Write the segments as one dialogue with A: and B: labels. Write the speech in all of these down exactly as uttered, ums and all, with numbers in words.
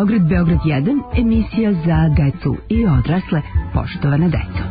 A: Beograd, Beograd jedan, emisija za decu i odrasle, poštovana deco.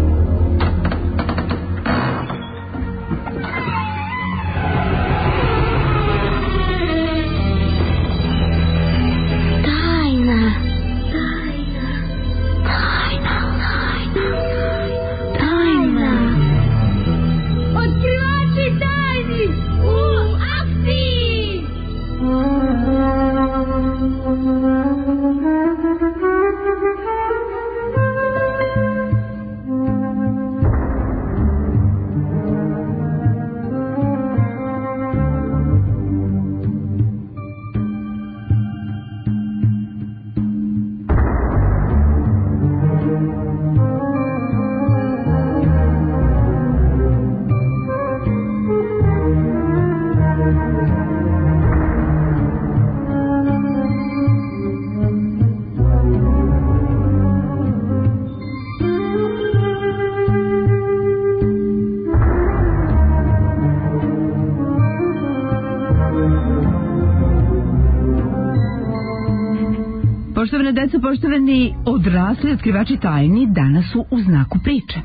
A: Poštovane deco, poštovani odrasli otkrivači tajni, danas su u znaku priče.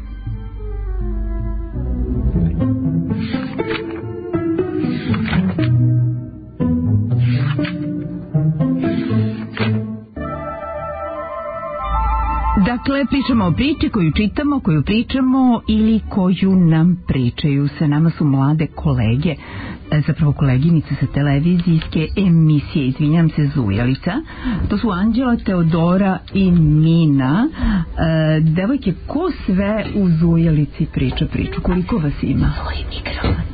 A: Dakle, pričamo o priči koju čitamo, koju pričamo ili koju nam pričaju. Sa nama su mlade kolege, zapravo koleginice sa televizijske emisije, izvinjam se, Zujalica. To su Anđela, Teodora i Nina. E, devojke, ko sve u Zujalici priča priču? Koliko vas ima? Svoj mikrofon.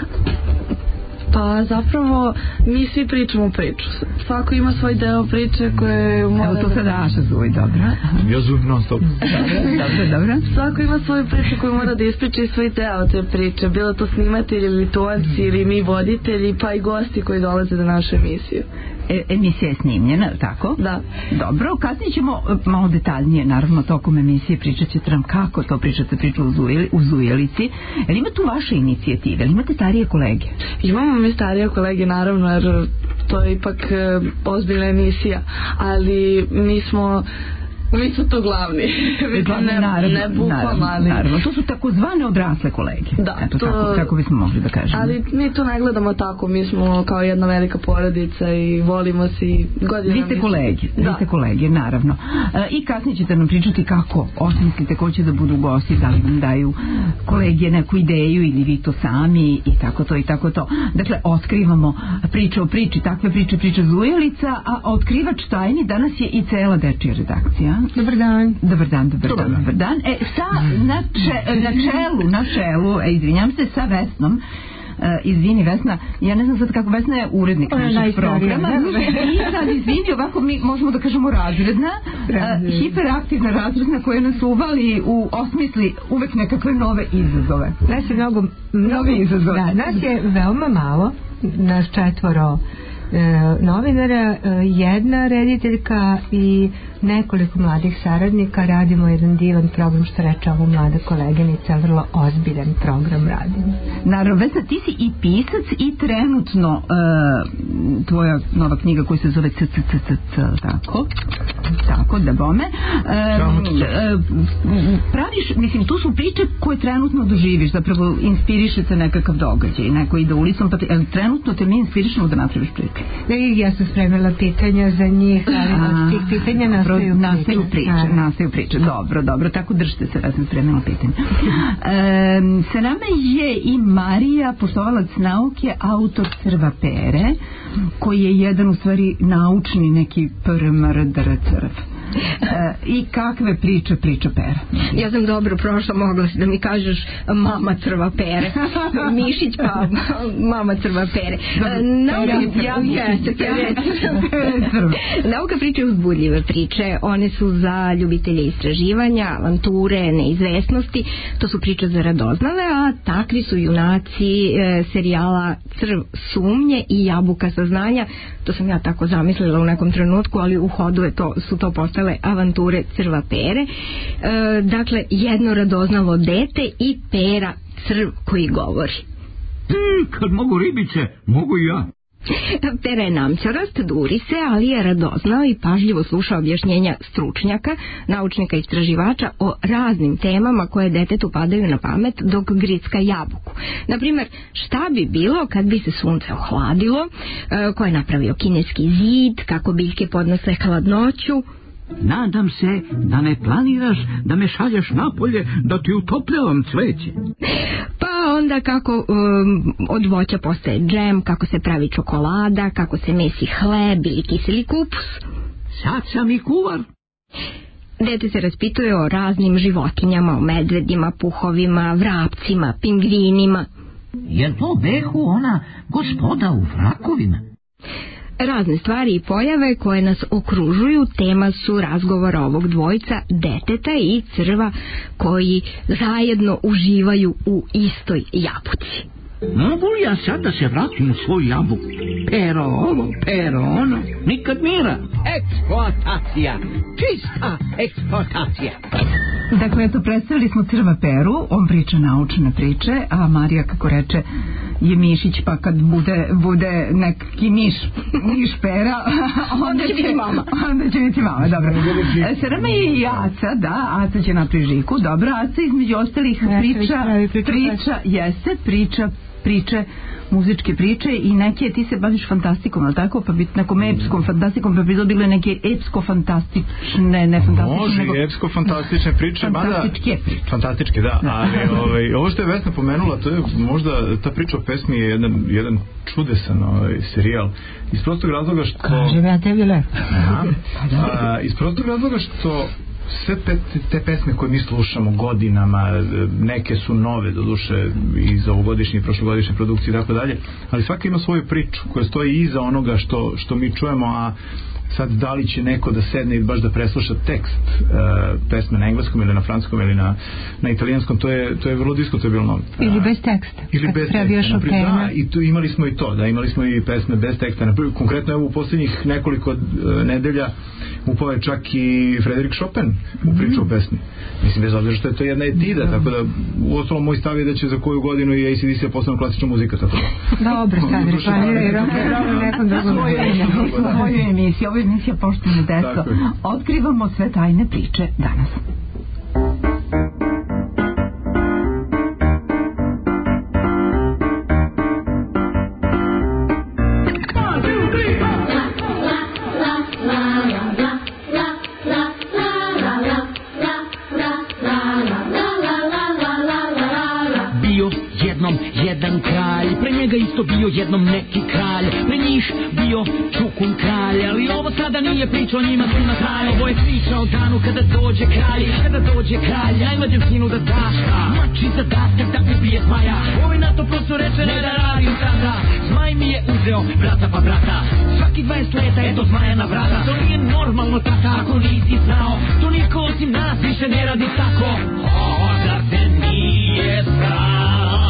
B: Pa zapravo mi svi pričamo priču. Svako ima svoj deo priče koje mora...
A: Evo to sada Aša Zuj, dobro.
C: Ja zuvim non stop.
A: Dobro, dobro.
B: Svako ima svoju priču koju mora da ispriča i svoj deo te priče. Bilo to snimatelji ili tonci ili mi voditelji, pa i gosti koji dolaze na našu emisiju.
A: E, emisija je snimljena, tako?
B: Da.
A: Dobro, kasnije ćemo malo detaljnije, naravno, tokom emisije pričat ćete nam kako to pričate priču u, Zujeli, u Zujelici. Jel ima tu vaše inicijative? Jel imate starije kolege?
B: Imamo mi starije kolege, naravno, jer to je ipak e, ozbiljna emisija, ali mi smo... Mi su to glavni.
A: Glavni,
B: ne,
A: naravno,
B: ne bukvalno, ali...
A: naravno. To su takozvane odrasle kolege.
B: Da,
A: eto,
B: to...
A: tako, tako bismo mogli da kažemo.
B: Ali mi to ne gledamo tako. Mi smo kao jedna velika porodica i volimo se i godinama...
A: Vi ste kolege, vi ste kolege, naravno. E, I kasnije ćete nam pričati kako osmislite ko će da budu gosti, da li vam daju kolege neku ideju ili vi to sami i tako to i tako to. Dakle, otkrivamo priče o priči, takve priče, priče Zujelica, a otkrivač tajni danas je i cela dečija redakcija.
D: Dobar dan.
A: Dobar dan, dobar, dobar dan, dobar dan. E, sa, na, če, na čelu, na čelu, e, izvinjam se, sa Vesnom, Uh, izvini Vesna, ja ne znam sad kako, Vesna je urednik našeg programa i sad izvini, ovako mi možemo da kažemo razredna, uh, hiperaktivna razredna koja nas uvali u osmisli uvek nekakve nove izazove.
D: Nas je mnogo, mnogo izazove. Da, nas je veoma malo, nas četvoro e, novinara, e, jedna rediteljka i nekoliko mladih saradnika. Radimo jedan divan program, što reče ovo mlada koleginica, vrlo ozbiljan program radimo.
A: Naravno, Vesna, ti si i pisac i trenutno uh, tvoja nova knjiga koja se zove C C C C C, tako? Tako, da bome. Uh, praviš, mislim, tu su priče koje trenutno doživiš, zapravo inspiriše se nekakav događaj, neko ide ulicom, pa te, ali trenutno te mi inspirišemo da napraviš priče.
D: Ne, ja sam spremila pitanja za njih, ali od tih pitanja nastaju,
A: nastaju priče. priče nastaju priče, dobro, dobro, tako držite se, ja sam spremila pitanja. E, sa nama je i Marija, poštovalac nauke, autor Crva Pere, koji je jedan u stvari naučni neki prmrdr crv. E, i kakve priče priča Pera?
E: Ja sam dobro prošla, mogla si da mi kažeš mama Crva Pere. Mišić pa mama Crva Pere. Nauka priče uzbudljive priče. One su za ljubitelje istraživanja, avanture, neizvesnosti. To su priče za radoznale, a takvi su junaci e, serijala Crv sumnje i Jabuka saznanja. To sam ja tako zamislila u nekom trenutku, ali u hodu je to, su to postale avanture Crva Pere. E, dakle, jedno radoznalo dete i Pera, crv koji govori.
C: Mm, kad mogu ribice, mogu i ja.
E: Pera je namćarast, duri se, ali je radoznao i pažljivo sluša objašnjenja stručnjaka, naučnika i istraživača o raznim temama koje detetu padaju na pamet dok gricka jabuku. Naprimjer, šta bi bilo kad bi se sunce ohladilo, ko je napravio kineski zid, kako biljke podnose hladnoću.
C: Nadam se da ne planiraš da me šalješ napolje da ti utopljavam cveće.
E: Pa onda kako um, od voća postaje džem, kako se pravi čokolada, kako se mesi hleb ili kiseli kupus.
C: Sad sam i kuvar.
E: Dete se raspituje o raznim životinjama, o medvedima, puhovima, vrapcima, pingvinima.
C: Jer to behu ona gospoda u frakovima?
E: Razne stvari i pojave koje nas okružuju tema su razgovora ovog dvojca, deteta i crva, koji zajedno uživaju u istoj jabuci.
C: Mogu ja sad da se vratim u svoju jabuku? Pero ovo, pero ono, nikad mira. Eksploatacija, čista eksploatacija.
A: Dakle, eto, predstavili smo crva Peru, on priča naučne priče, a Marija, kako reče, je mišić, pa kad bude, bude neki miš, miš Pera, onda će biti mama. Onda će biti mama, dobro. Srama je i Aca, da, Aca će napravi Žiku, dobro, Aca između ostalih priča, priča, jeste, priča, priče, muzičke priče i neke, ti se baviš fantastikom, ali tako, pa biti nekom epskom fantastikom, pa bi dobile neke epsko-fantastične, ne fantastične,
F: može,
A: nego...
F: epsko-fantastične priče,
A: fantastičke
F: mada...
A: priče.
F: Fantastičke, da, ali ovaj, ovo što je Vesna pomenula, to je možda, ta priča o pesmi je jedan, jedan čudesan ovaj, serijal, iz prostog razloga što...
D: Kažem ja tebi lepo.
F: A, iz prostog razloga što sve te, te pesme koje mi slušamo godinama, neke su nove doduše iz ovogodišnje i prošlogodišnje produkcije i tako dalje, ali svaka ima svoju priču koja stoji iza onoga što, što mi čujemo, a sad da li će neko da sedne i baš da presluša tekst uh, pesme na engleskom ili na francuskom ili na, na italijanskom, to je, to je vrlo diskutabilno.
D: Ili bez teksta.
F: Ili bez teksta. Naprijed, da, i tu imali smo i to, da, imali smo i pesme bez teksta. Naprijed, konkretno evo u posljednjih nekoliko uh, nedelja upao je čak i Frederik Chopin u priču o pesmi. Mislim, bez obzira što je to jedna etida, tako da u osnovu moj stav je da će za koju godinu i A C D C postane klasična muzika, tako da.
D: Dobro, sad replaniraj, rock nekom drugom.
A: Svoju emisiju, ovo je emisija Poštovane deco. Otkrivamo sve tajne priče danas.
C: Jedan kralj, pre njega isto bio jednom neki kralj, pre njih bio Čukun kralj, ali ovo sada nije priča o njima su na kraj, ovo je priča o danu kada dođe kralj, kada dođe kralj, najmlađem sinu da dašta, mači zadatak da ubije zmaja, ovaj na to prosto reče ne da radim sada, zmaj mi je uzeo brata pa brata, svaki dvadeset leta je do zmaja na vrata, to nije normalno tata ako nisi znao, to niko osim nas više ne radi tako, o, da se nije sram.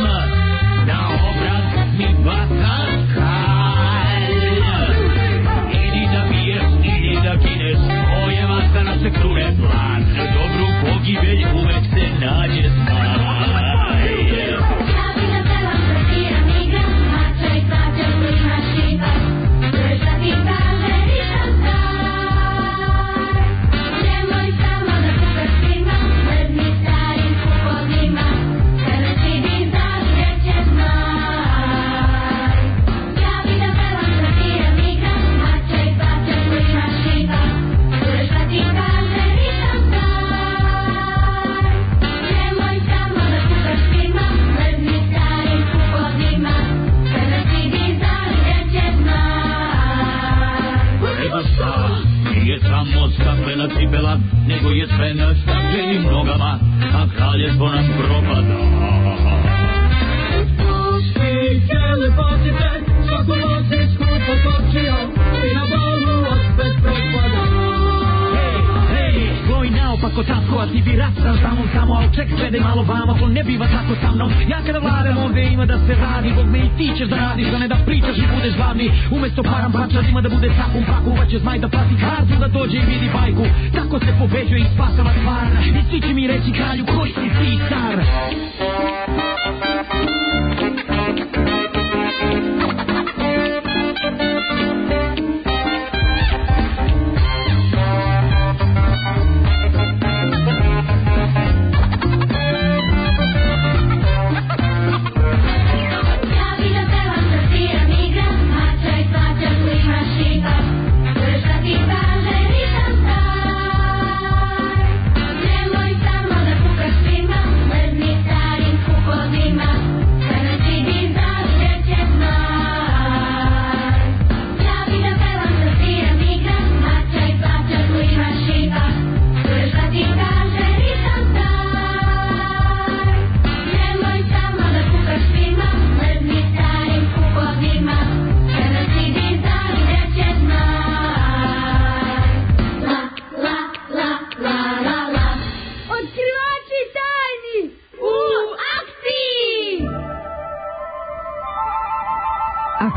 C: Bacan kralj, idi da biješ, idi da kineš, tvoje vasta na se krune plan, dobru pogibelj uvek se nađe znaj.
G: Ja bi da pevam, da sviram, igram, mača i plaća, plima, šiva, prša ti kaže, nisam star. Nemoj samo da kukaš svima, ledni starim kupovima, kada si din zavreće znaj.
C: Nije samo staklena cipela, nego je sve na staklenim nogama, a kraljevstvo nam propada. Puštite, lepotite, svako vozi skupo točio, i na bolu opet propada. Hej, hej, gloj naopako tako, a ti bi rastaš samom samo, al ček svede malo vama, to ne biva tako sa mnom. Ja kada vladam ovdje ima da se radi, Bog me i ti ćeš da radiš, da ne da pričaš i budeš glavni. Umesto param pančad ima da bude sakum paku, va će zmaj da plati kartu, da dođe i vidi bajku. Tako se pobeđuje i spasava stvar, i svi će mi reći kralju koji si ti car.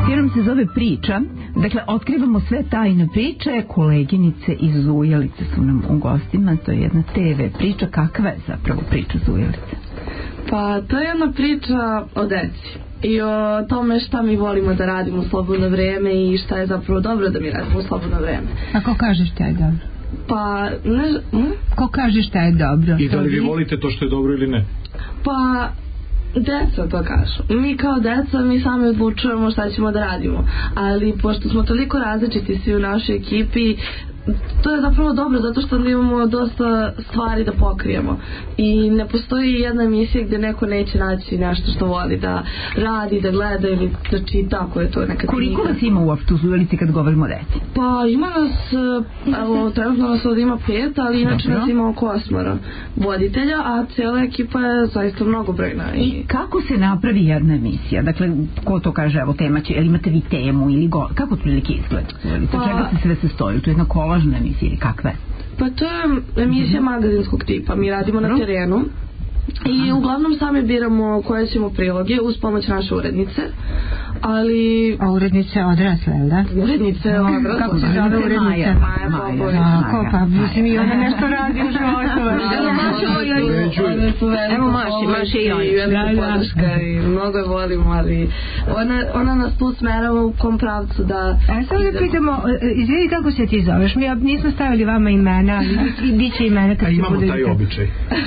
A: emisija nam se zove Priča. Dakle, otkrivamo sve tajne priče. Koleginice iz Ujelice su nam u gostima. To je jedna te ve priča. Kakva je zapravo priča iz Ujelice?
B: Pa to je jedna priča o deci i o tome šta mi volimo da radimo u slobodno vreme i šta je zapravo dobro da mi radimo u slobodno vreme.
D: A ko kaže šta je dobro?
B: Pa ne, hm?
D: Ko kaže šta je dobro?
F: I da li vi volite to što je dobro ili ne?
B: Pa deca to kažu. Mi kao deca mi sami odlučujemo šta ćemo da radimo, ali pošto smo toliko različiti svi u našoj ekipi, to je zapravo dobro zato što mi imamo dosta stvari da pokrijemo i ne postoji jedna emisija gdje neko neće naći nešto što voli da radi, da gleda ili da čita ako je to neka knjiga.
A: Koliko vas ima uopšte u Ujelici kad govorimo o deci?
B: Pa ima nas, evo trenutno nas ovdje ima pet, ali inače
A: Dobro.
B: nas ima oko osmora voditelja, a cijela ekipa je zaista mnogobrojna. I,
A: I kako se napravi jedna emisija? Dakle, ko to kaže, evo tema će, ili imate vi temu ili go... kako otprilike izgleda?
B: Pa-
A: Čega se sve se stoji? To je jedna kolažna emisija ili kakva je?
B: Pa to je emisija magazinskog tipa, mi radimo na terenu i uglavnom sami biramo koje ćemo priloge uz pomoć naše urednice, ali
D: A urednice odrasle, jel da?
B: urednice odrasle.
D: Kako se zove urednica?
B: Maja Popović.
D: Tako, pa mislim i ona nešto radi u životu.
B: Evo Maša,
E: Evo Maši, Maši i oni.
B: velika podrška i mnogo je volimo, ali ona, ona nas tu smerava u kom pravcu da...
D: A samo da pitamo, e, izvini kako se ti zoveš? Mi nismo stavili vama imena, ali bit će imena kad
F: A
D: se
F: imamo
D: bude...
F: taj običaj.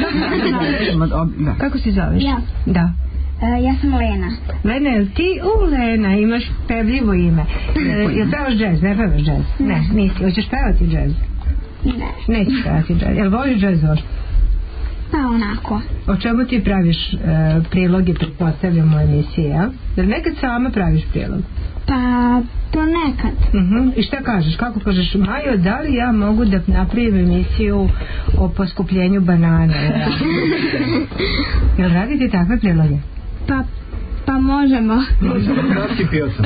A: Da.
D: Kako se zoveš?
G: Ja.
D: Da.
G: E, ja sam Lena.
D: Lena, jel ti, u Lena, imaš pevljivo ime. E, jel pevaš džez? Ne pevaš džez? Ne, nisi. Hoćeš pevati džez?
G: Ne.
D: Nećeš pevati džez. Jel voliš džez još?
G: Pa onako.
D: O čemu ti praviš e, priloge, pretpostavljamo emisije, ja? Jel nekad sama praviš prilog?
G: Pa ponekad.
D: Uh-huh. I šta kažeš? Kako kažeš? Majo, da li ja mogu da napravim emisiju o poskupljenju banane? Jel radite takve priloge?
G: Pa, pa možemo.
F: Kratki pijacan.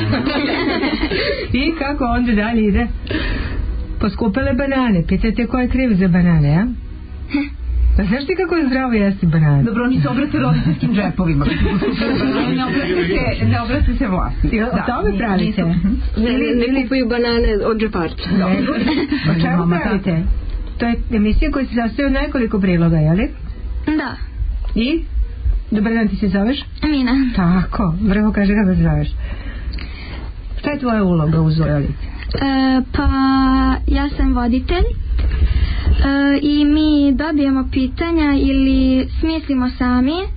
D: I kako onda dalje ide? Poskupele banane. Pitate ko je kriv za banane, ja? Pa znaš ti kako je zdravo jesti banane?
A: Dobro, oni se obrate roditeljskim džepovima. Ne obrate se, ne obrate se vlasti.
D: Jel, o tome pravite?
E: Ne, ne kupuju banane od džeparca.
D: Nego, o čemu pravite? To je emisija koja se sastoji od nekoliko priloga, jeli?
G: Da.
D: I? Dobar dan, ti se zoveš?
G: Mina.
D: Tako, vrlo kaže kako se zoveš. Šta je tvoja uloga u Ujelici?
G: E, pa ja sam voditelj. E, i mi dobijemo pitanja ili smislimo sami e,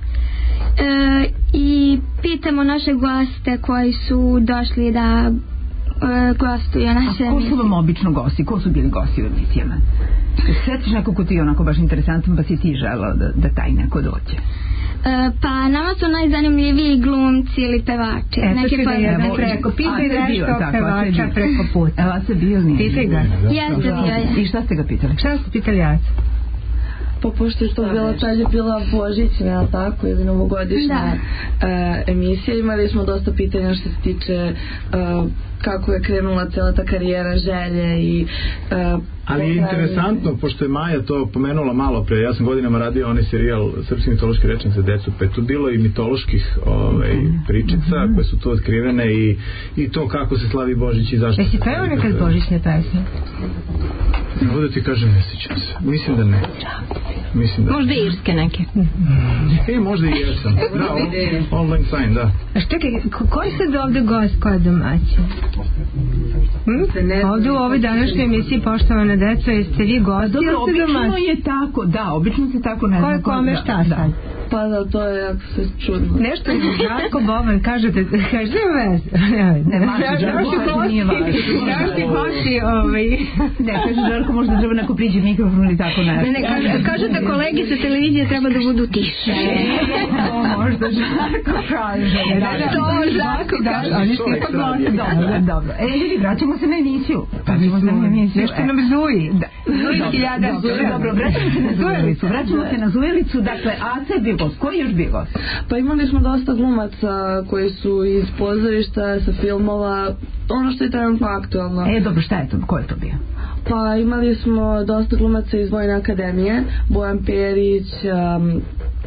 G: i pitamo naše goste koji su došli da e, gostuju naše
A: A ko su vam obično gosti? Ko su bili gosti u emisijama? Sjetiš neko ko ti je onako baš interesantan pa si ti želao da, da taj neko dođe?
G: E, pa nama su najzanimljiviji glumci ili pevači.
D: Eto
G: Neki
D: si da jedan
G: poznati.
D: preko, pitaj
A: A,
D: nešto
A: tako, a
D: pevača
A: se bio.
D: preko puta.
A: Evo se bio nije.
D: Pitaj ga.
G: Jeste bio je.
A: I šta ste ga pitali?
D: Šta ste pitali jac?
B: Pa pošto je to bila, tad je bila božićna, tako, ili novogodišnja e, emisija, imali smo dosta pitanja što se tiče e, kako je krenula cijela ta karijera, želje i... E,
F: Ali je interesantno, pošto je Maja to pomenula malo pre, ja sam godinama radio onaj serijal Srpski mitološki rečnik za decu, pa je tu bilo i mitoloških ovaj, pričica koje su tu otkrivene i, i to kako se slavi Božić i zašto.
D: Jesi pevao nekad božićne pesme?
F: Evo da ti kažem, ne sjećam se. Mislim da ne. Mislim da
E: Možda irske neke.
F: E, možda i jesam. Da, all, all lang syne, da.
D: A što je, ko, ko je sad ovde gost, ko je domaćin? Hm? Ovde u ovoj današnjoj emisiji, poštovana deca, jeste vi gosti ili
A: Dobro,
D: ste
A: obično
D: domaćin?
A: je tako, da, obično se tako ne
D: Ko
A: zna.
D: je kome šta sad?
B: Pa da, to je jako se čudno.
D: Nešto je Žarko Boban, kažete, kaže vez.
A: Ne, vaši, Žarko, vaši, nije vaši.
D: Daši hoći, ovaj...
A: Ne, kaže Žarko, možda treba neko priđe mikrofon ili tako nešto.
E: Ne, ne, kaže, kaže da kolegi sa televizije treba da budu tiše.
A: To možda Žarko kaže.
D: Da, da, to Žarko kaže. Oni su ipak gosti.
A: Dobro, dobro. E, ljudi, vraćamo se na emisiju. Vraćamo se na emisiju.
D: Nešto nam zuji. Zuji hiljada.
A: Dobro, vraćamo se na Zujelicu. Vraćamo se na Zujelicu. Dakle, Aca je bio gost. Koji je još bio gost?
B: Pa imali smo dosta glumaca koji su iz pozorišta, sa filmova, ono što je trenutno aktualno.
A: E, dobro, šta je to? Ko je to bio?
B: Pa imali smo dosta glumaca iz Vojne akademije, Bojan Perić, um,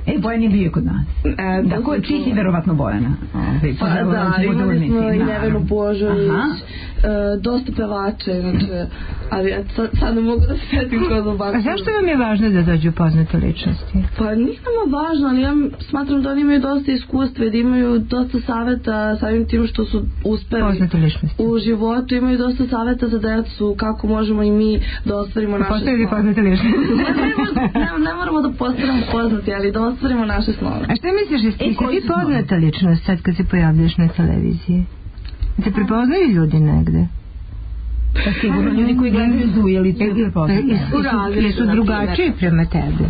A: E, Bojan je bio kod nas.
B: E,
A: da, ko je čiji si verovatno Bojana? Ove,
B: Pa da, imali smo i Nevenu Božović, e, dosta pevača, znači, ali ja sad, sad ne mogu da se setim ko da baš.
D: A zašto vam je važno da dođu poznate ličnosti?
B: Pa nije nama važno, ali ja smatram da oni imaju dosta iskustva i da imaju dosta saveta samim tim što su uspeli u životu, imaju dosta saveta za decu, kako možemo i mi da ostvarimo naše snove.
D: Postavili poznate ličnosti.
B: ne, ne moramo da postanemo poznati, ali da ostvarimo naše snove.
D: A šta misliš, jesi ti poznata ličnost sad kad se pojavljaš na televiziji? Te prepoznaju ljudi negde?
A: Pa sigurno ljudi koji gledaju Zujelicu te prepoznaju.
D: Jesu drugačiji prema tebi?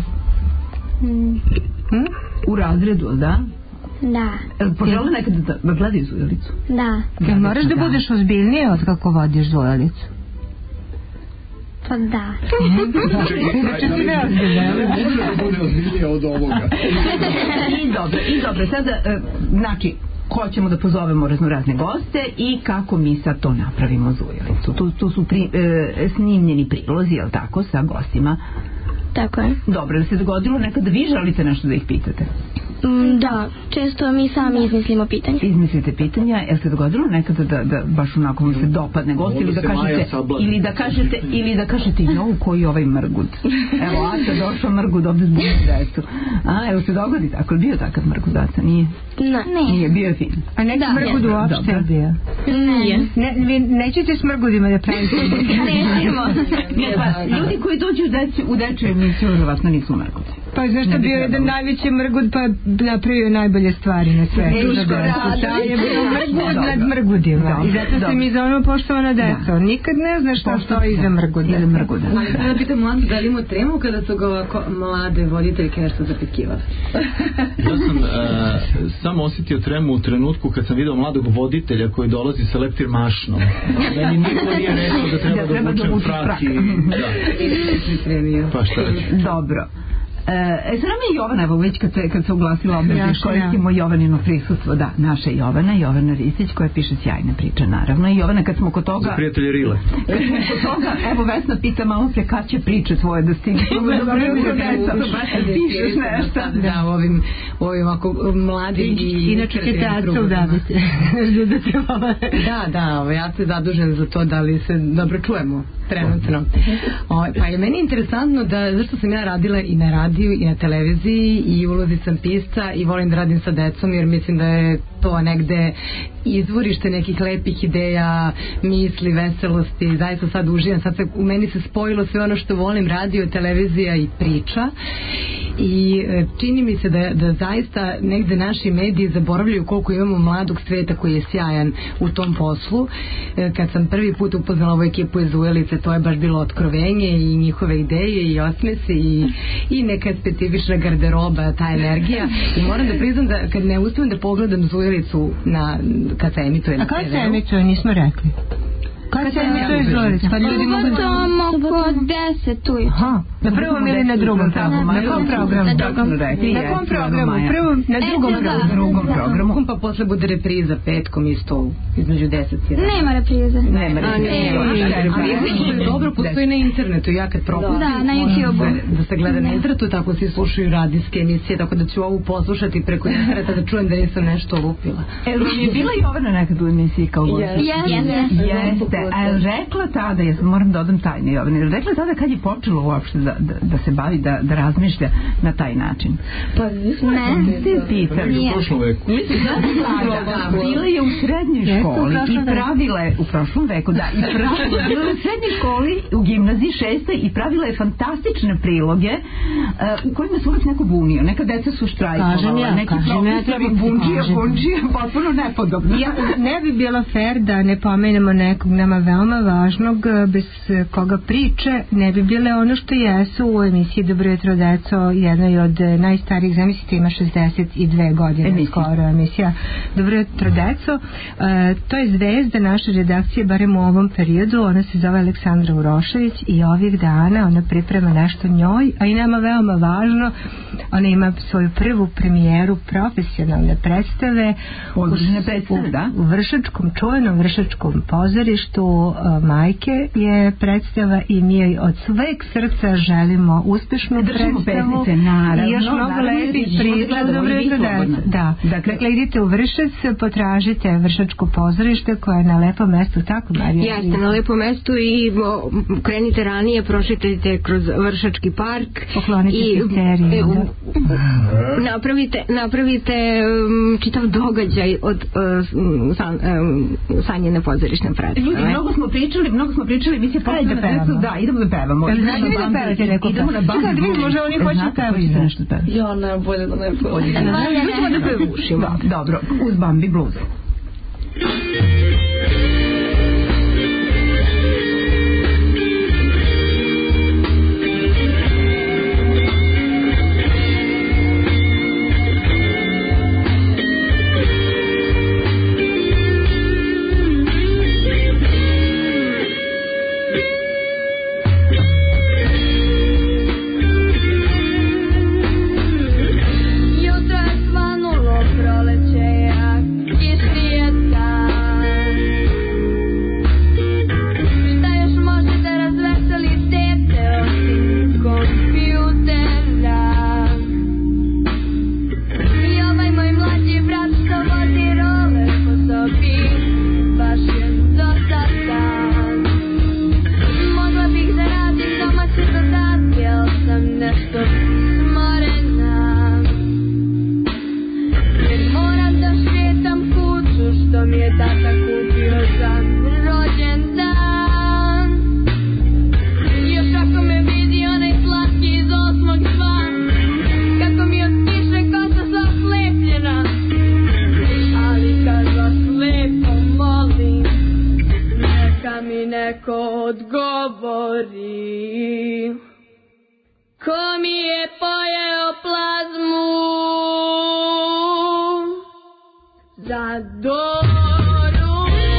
A: U razredu, da?
H: Da.
A: Požele nekada da gledaju Zujelicu?
H: Da.
D: Jel moraš da budeš ozbiljnije od kako vodiš Zujelicu?
H: Pa da.
D: Znači si neozbiljnija.
F: Može da bude ozbiljnije od ovoga.
A: I dobro, i dobro. Sada, znači, hoćemo da pozovemo raznorazne goste i kako mi sad to napravimo Zujelicu. Tu, tu su pri, e, snimljeni prilozi, jel tako, sa gostima?
H: Tako je.
A: Dobro, da se dogodilo nekada vi želite nešto da ih pitate?
H: Mm, da, često mi sami izmislimo pitanje.
A: Izmislite pitanja, jel se dogodilo nekada da, da baš onako mu se dopadne gost ili da kažete ili da kažete ili da kažete jo, koji je ovaj mrgud. Evo, Aca došao mrgud ovde zbog decu. A, evo se dogodi tako, bio takav mrgud, Aca, nije?
H: Ne.
A: Nije, bio je fin.
D: A neki mrgud uopšte je bio?
H: Nije.
D: Ne, vi nećete s mrgudima da pravite?
H: Nećemo.
A: Ne, pa, ljudi koji dođu u, deči, u dečju emisiju, vjerovatno nisu mrgudi.
D: Pa znaš što bio jedan najveći mrgud pa napravio najbolje stvari na svetu. Da je bio mrgud nad mrgudima. I zato se mi zovemo poštovana deca. Nikad ne znaš šta stoji iza mrguda.
I: Ali sada da pitam Mlađu da li imamo tremu kada su ga ovako mlade voditeljke nešto zapitkivali?
J: Ja sam uh, samo osjetio tremu u trenutku kad sam video mladog voditelja koji dolazi sa leptir mašnom. Meni niko nije rekao da treba da obučem frak i... Da. Pa šta reći?
A: Dobro. E, sad nam je Jovana, evo već kad se, kad se uglasila obraz, koristimo Jovanino prisustvo, da, naša Jovana, Jovana Ristić, koja piše sjajne priče, naravno. I Jovana, kad smo kod toga...
J: Za prijatelje Rile.
A: Kad smo kod toga, evo Vesna pita malo pre kad će priče svoje da stigne. Pišeš nešto.
I: Da, u ovim, u ovim ako mladim i...
D: Inače će te Aca udaviti.
I: Da, da, ja se zadužen za to da li se dobro čujemo trenutno. O, pa je meni interesantno da, zašto sam ja radila i na radiju i na televiziji i ulozi sam pisca i volim da radim sa decom jer mislim da je to negde izvorište nekih lepih ideja, misli, veselosti, zaista sad uživam, sad se, u meni se spojilo sve ono što volim, radio, televizija i priča i čini mi se da, da zaista negde naši mediji zaboravljaju koliko imamo mladog sveta koji je sjajan u tom poslu. Kad sam prvi put upoznala ovu ekipu iz Ujelice, to je baš bilo otkrovenje i njihove ideje i osmesi i, i neka specifična garderoba, ta energija i moram da priznam da kad ne uspijem da pogledam Zujelicu na, kad se emituje na
D: te veu. A kada se emituje, nismo rekli? Kada se emituje Zujelica? Pa ljudi mogu da...
H: oko deset ujutru.
D: Aha, na prvom ili na drugom programu? Na kom programu?
H: Na drugom.
D: Na kom programu? Prvom, na drugom programu.
A: drugom programu.
I: Pa posle bude repriza petkom isto između deset i jedan.
H: Nema reprize.
A: Nema reprize.
I: Dobro, postoji na internetu. Ja kad propustim,
H: da, na YouTube.
I: Da se gleda na internetu, tako se slušaju radijske emisije, tako da ću ovu poslušati preko interneta da čujem da nisam nešto lupila.
A: E, je bila Jovana nekad u emisiji kao gost?
H: Jeste.
A: Jeste. A je rekla tada, ja moram da odam tajne Jovane, je rekla tada kad je počelo uopšte da, da, da se bavi, da, da razmišlja na taj način?
B: Pa nismo
H: ne.
A: Ste pitali.
J: U prošlom veku.
A: Bila je u srednjoj školi i pravila je, u prošlom veku, da, i pravila, bila je u srednjoj školi, u gimnaziji šestoj i pravila je fantastične priloge uh, u kojima se uvijek neko bunio. Neka deca su štrajkovala,
D: ja,
A: neki profesori bunčija, bunčija, potpuno nepodobno.
D: Ja ne bi bilo fair da ne pomenemo nekog nama veoma važnog, bez koga priče ne bi bile ono što jesu u emisiji Dobro jutro deco, jednoj od najstarijih, zamislite, ima šezdeset dve godine emisija. Skoro emisija Dobro jutro deco. E, to je zvezda naše redakcije, barem u ovom periodu. Ona se zove Aleksandra Urošević i ovih dana ona priprema nešto njoj, a i nama veoma važno, ona ima svoju prvu premijeru profesionalne predstave u,
A: predstave, da?
D: u Vršačkom, čuvenom Vršačkom pozorištu. Majke je predstava i mi joj od sveg srca želimo uspešnu
A: držimo
D: predstavu
A: pesnice, naravno,
D: i još mnogo
A: naravno,
D: lepih
A: i
D: priča. Dobro jutro, deca. Da. Dakle, idite u Vršac, potražite Vršačko pozorište koje je na lepom mestu, tako Marija?
E: Jeste, na lepom mestu i o, krenite ranije, prošetajte kroz Vršački park.
D: Poklonite
E: i,
D: pisteriju.
E: E, u, napravite, napravite um, čitav događaj od uh, san, um, sanjene pozorišne predstave.
A: Ljudi, mnogo smo pričali, mnogo smo pričali, mi se
D: Ajde da pevamo.
A: Da, idemo da pevamo.
D: Jel znate vi da pevate neko?
A: Idemo na Bambi.
D: Čekaj, da vidim, možda oni hoće da pevaju nešto pevati.
B: Ja, ne, bolje da ne pevaju.
E: Mi ćemo da pevušimo.
A: Dobro, uz Bambi blues.
G: Jutro je svanulo, proleće jak kišni je dan. Šta još možete razveseli dete osim kompjutera? I ovaj moj mlađi brat što vozi roller po sobi, baš je dosadan. Mogla bih da radim domaće zadatke, al sam nešto smorena. Jer moram da šetam kuću što mi je tata kupio za rođendan. Još ako me vidi onaj slatki iz osmog sva, kako mi od kiše kosa sva slepljena. Ali kad vas lepo molim, neka mi neko odgovori. Ko mi je pojeo plazmu za doručak?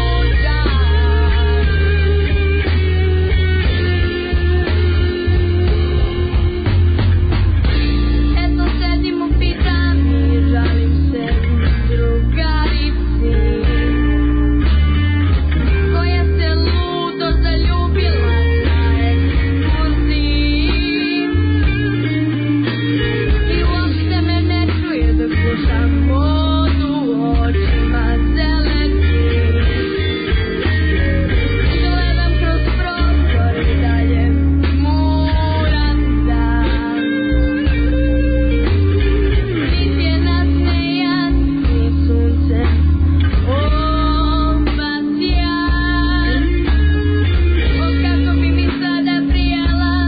G: Eto sedim u pidžami, žalim se drugarici koja se ludo zaljubila na ekskurziji. I uopšte me ne čuje dok slušam vodu u očima zeleni. Gledam kroz prozor i dalje muran dan. Nit je nasmejan, ni suncem obasjan. O, kako bi mi sada prijela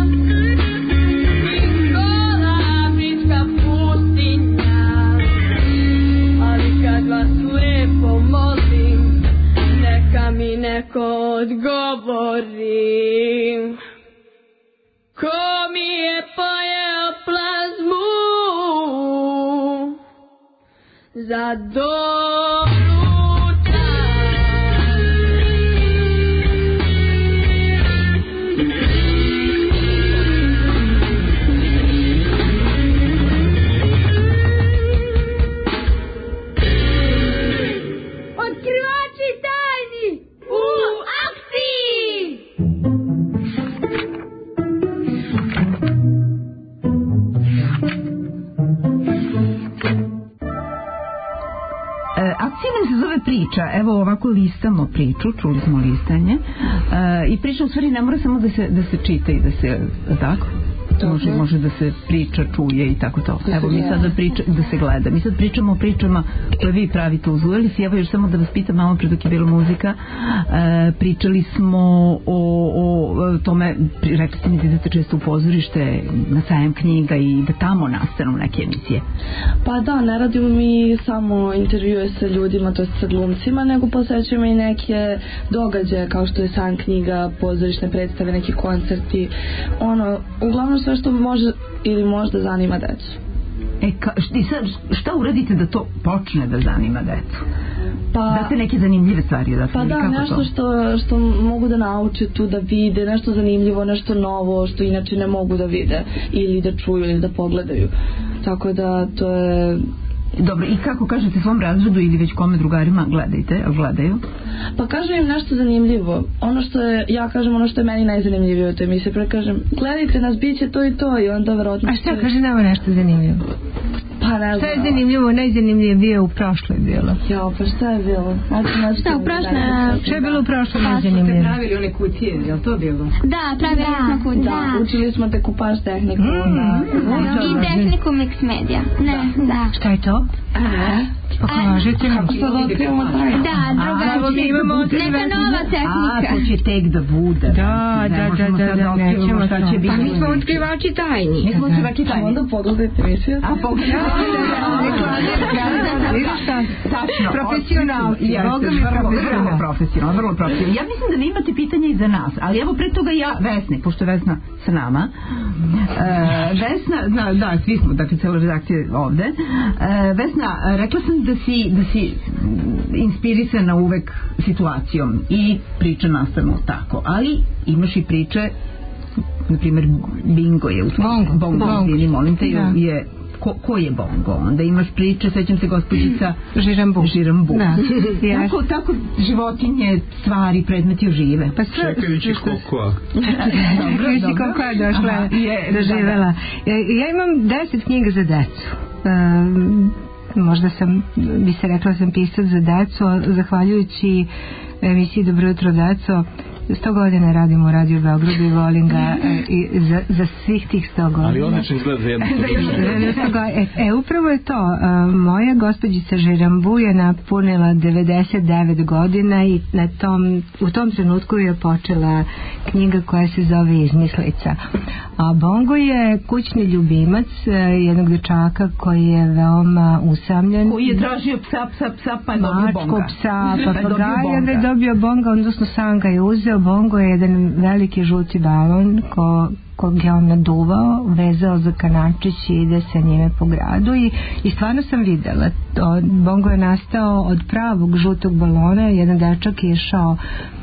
G: i gola briška pustinja. Ali kad vas lepo molim, neka mi neko odgovori. Ko mi je pojeo plazmu za doručak? Otkrivači tajni u akciji!
A: E, akcija nam se zove priča, evo ovako listamo priču, čuli smo listanje, e, i priča u stvari ne mora samo da se, da se čita i da se, tako? Može, može da se priča, čuje i tako to. Evo mi sada priča, da se gleda. Mi sad pričamo o pričama koje vi pravite uz Uelici. Evo još samo da vas pitam, malo pre dok je bila muzika, e, pričali smo o, o tome, rekli ste mi da idete često u pozorište, na sajam knjiga i da tamo nastanu neke emisije.
B: Pa da, ne radimo mi samo intervjue sa ljudima, to je sa glumcima, nego posećujemo i neke događaje kao što je sajam knjiga, pozorišne predstave, neki koncerti, ono, uglavnom sve što može ili možda zanima decu.
A: E, ka, i sad, šta uradite da to počne da zanima decu?
B: Pa,
A: date neke zanimljive stvari da
B: pa da,
A: kako
B: nešto
A: to?
B: što, što mogu da nauče tu, da vide nešto zanimljivo, nešto novo što inače ne mogu da vide ili da čuju ili da pogledaju, tako da to je
A: Dobro, i kako kažete svom razredu ili već kome drugarima gledajte, gledaju?
B: Pa kažem im nešto zanimljivo. Ono što je, ja kažem ono što je meni najzanimljivije u toj emisiji, pre kažem, gledajte nas, bit će to i to i onda verovatno...
D: A šta kaže nama nešto zanimljivo?
B: Pa ne znam.
D: Šta je zanimljivo, najzanimljivije bio u prošloj bilo?
B: Jo, pa šta je bilo? Znači,
H: Šta u prošle...
D: Šta je bilo u prošloj
I: Ste
D: najzanimljivije?
I: pravili one kutije, je li to bilo?
H: Da, pravili smo kutije.
B: Da, učili smo te kupaž tehniku.
D: Mm,
B: da.
H: I tehniku mix media. Ne, da.
D: Šta je to?
B: E,
D: Pa kažete nam.
B: kako sad otkrivamo taj?
H: Da, drugačije. Neka nova
A: A,
H: tehnika.
A: to će tek da bude.
D: Da,
A: Ne
D: da,
A: možemo
D: da,
A: sad
D: da,
A: otkrivamo
D: nećemo
A: šta
D: to.
A: će biti.
E: Pa mi smo otkrivači tajni.
A: Mi smo otkrivači tajni.
B: Onda pogledajte emisiju.
A: A pogledajte. Tačno.
D: Profesionalci.
A: Jeste,
D: Boga mi
A: vrlo, vrlo
D: profesionalci.
A: profesionalno, vrlo profesionalno. Ja mislim da vi imate pitanja i za nas, ali evo pre toga ja, Vesne, pošto je Vesna sa nama, e, Vesna, da, da, svi smo, dakle, cijela redakcija ovde, e, Vesna, rekla sam da si, da si inspirisana uvek situacijom i priče nastanu tako, ali imaš i priče, na primjer, Bingo je u
D: Bongo,
A: Bongo,
D: Bongo.
A: izvini, molim te,
D: Da.
A: je ko, ko je Bongo? Onda imaš priče, sećam se gospođica
D: Žirambu.
A: Žirambu.
D: Da.
A: Tako, tako životinje, stvari, predmeti ožive.
D: Pa sve...
J: Čekajući kokoa.
A: Dobro,
D: Vidi
A: dobro.
D: koliko je došla,
A: Aha, je,
D: doživjela. Ja, ja imam deset knjiga za decu. Um, možda sam, bi se rekla sam pisac za decu, a zahvaljujući emisiji Dobro jutro deco, sto godina radim u Radio Beogradu i volim ga e, i za, za svih tih sto godina.
J: Ali odlično izgleda za jednu
D: e, e, upravo je to. E, moja gospođica Žirambu je napunila devedeset devet godina i na tom, u tom trenutku je počela knjiga koja se zove Izmislica. A Bongo je kućni ljubimac e, jednog dečaka koji je veoma usamljen.
A: Koji je tražio psa, psa, psa, pa je dobio
D: Mačku,
A: Bonga.
D: psa,
A: Pa je dobio
D: papagaja, onda je
A: Bonga.
D: dobio Bonga, odnosno sam ga je uzeo. Bongo je jedan veliki žuti balon ko, kog je on naduvao, vezao za kanančić i ide sa njime po gradu i, i stvarno sam videla to. Bongo je nastao od pravog žutog balona, jedan dečak je išao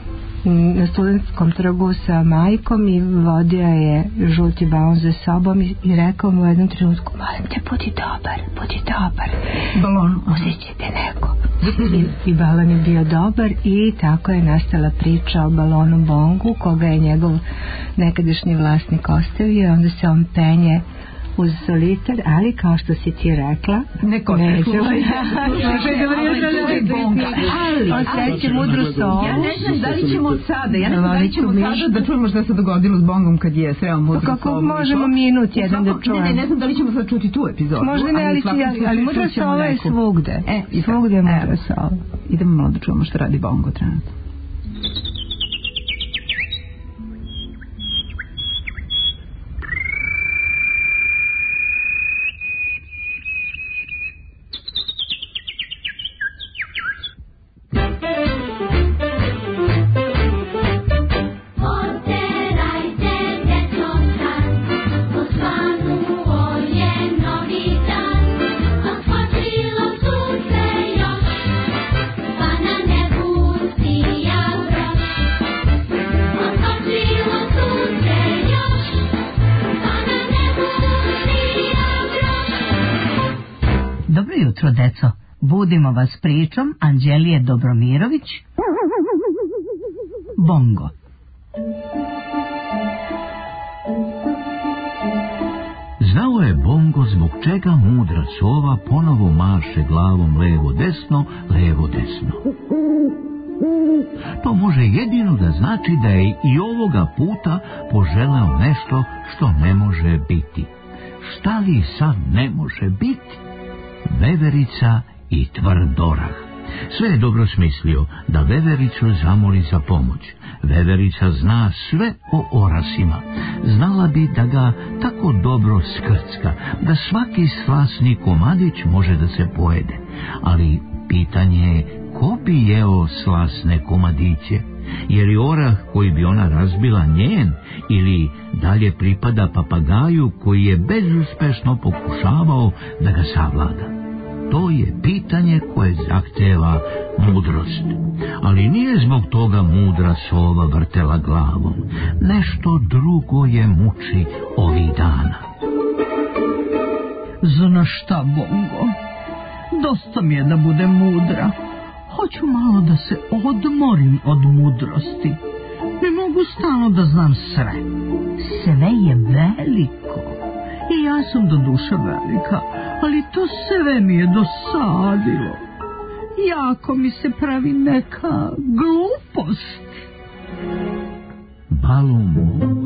D: na studentskom trgu sa majkom i vodio je žuti balon za sobom i, i rekao mu u jednom trenutku, molim te, budi dobar, budi dobar,
A: balon,
D: uzet će te neko. I, i balon je bio dobar i tako je nastala priča o balonu Bongu koga je njegov nekadašnji vlasnik ostavio, onda se on penje uz solitar, ali kao što si ti rekla,
A: neko
D: ne
A: slušaj,
D: slušaj, dobro jutro,
A: Bonga, ali,
D: osjeći mudru sovu.
A: ja ne znam da li ćemo od sada, ja ne znam da li ćemo sada da čujemo šta se dogodilo s Bongom kad je sreo mudru sovu.
D: Kako možemo minut jedan da čujemo?
A: Ne, ne, ne znam da li ćemo sad čuti tu epizodu.
D: Možda ne, ali, ali, ali mudra sova je svugde.
A: E,
D: svugde je mudra sova.
A: Idemo malo da čujemo što radi Bongo trenutno.
K: Dobro jutro, deco. Budimo vas pričom Anđelije Dobromirović. Bongo.
L: Znao je Bongo zbog čega mudra sova ponovo maše glavom levo desno, levo desno. To može jedino da znači da je i ovoga puta poželeo nešto što ne može biti. Šta li sad ne može biti? Veverica i tvrd orah. Sve je dobro smislio da Vevericu zamoli za pomoć. Veverica zna sve o orasima. Znala bi da ga tako dobro skrcka, da svaki slasni komadić može da se pojede. Ali pitanje je ko bi jeo slasne komadiće? Je li orah koji bi ona razbila njen ili dalje pripada papagaju koji je bezuspešno pokušavao da ga savlada? To je pitanje koje zahteva mudrost. Ali nije zbog toga mudra sova vrtela glavom. Nešto drugo je muči ovih dana.
A: Zna šta, Bongo?
K: Dosta mi je da budem mudra. Hoću malo da se odmorim od mudrosti. Ne mogu stalno da znam sve. Sve je veliko. I ja sam do duše velika, ali to sve mi je dosadilo. Jako mi se pravi neka glupost.
L: Balum.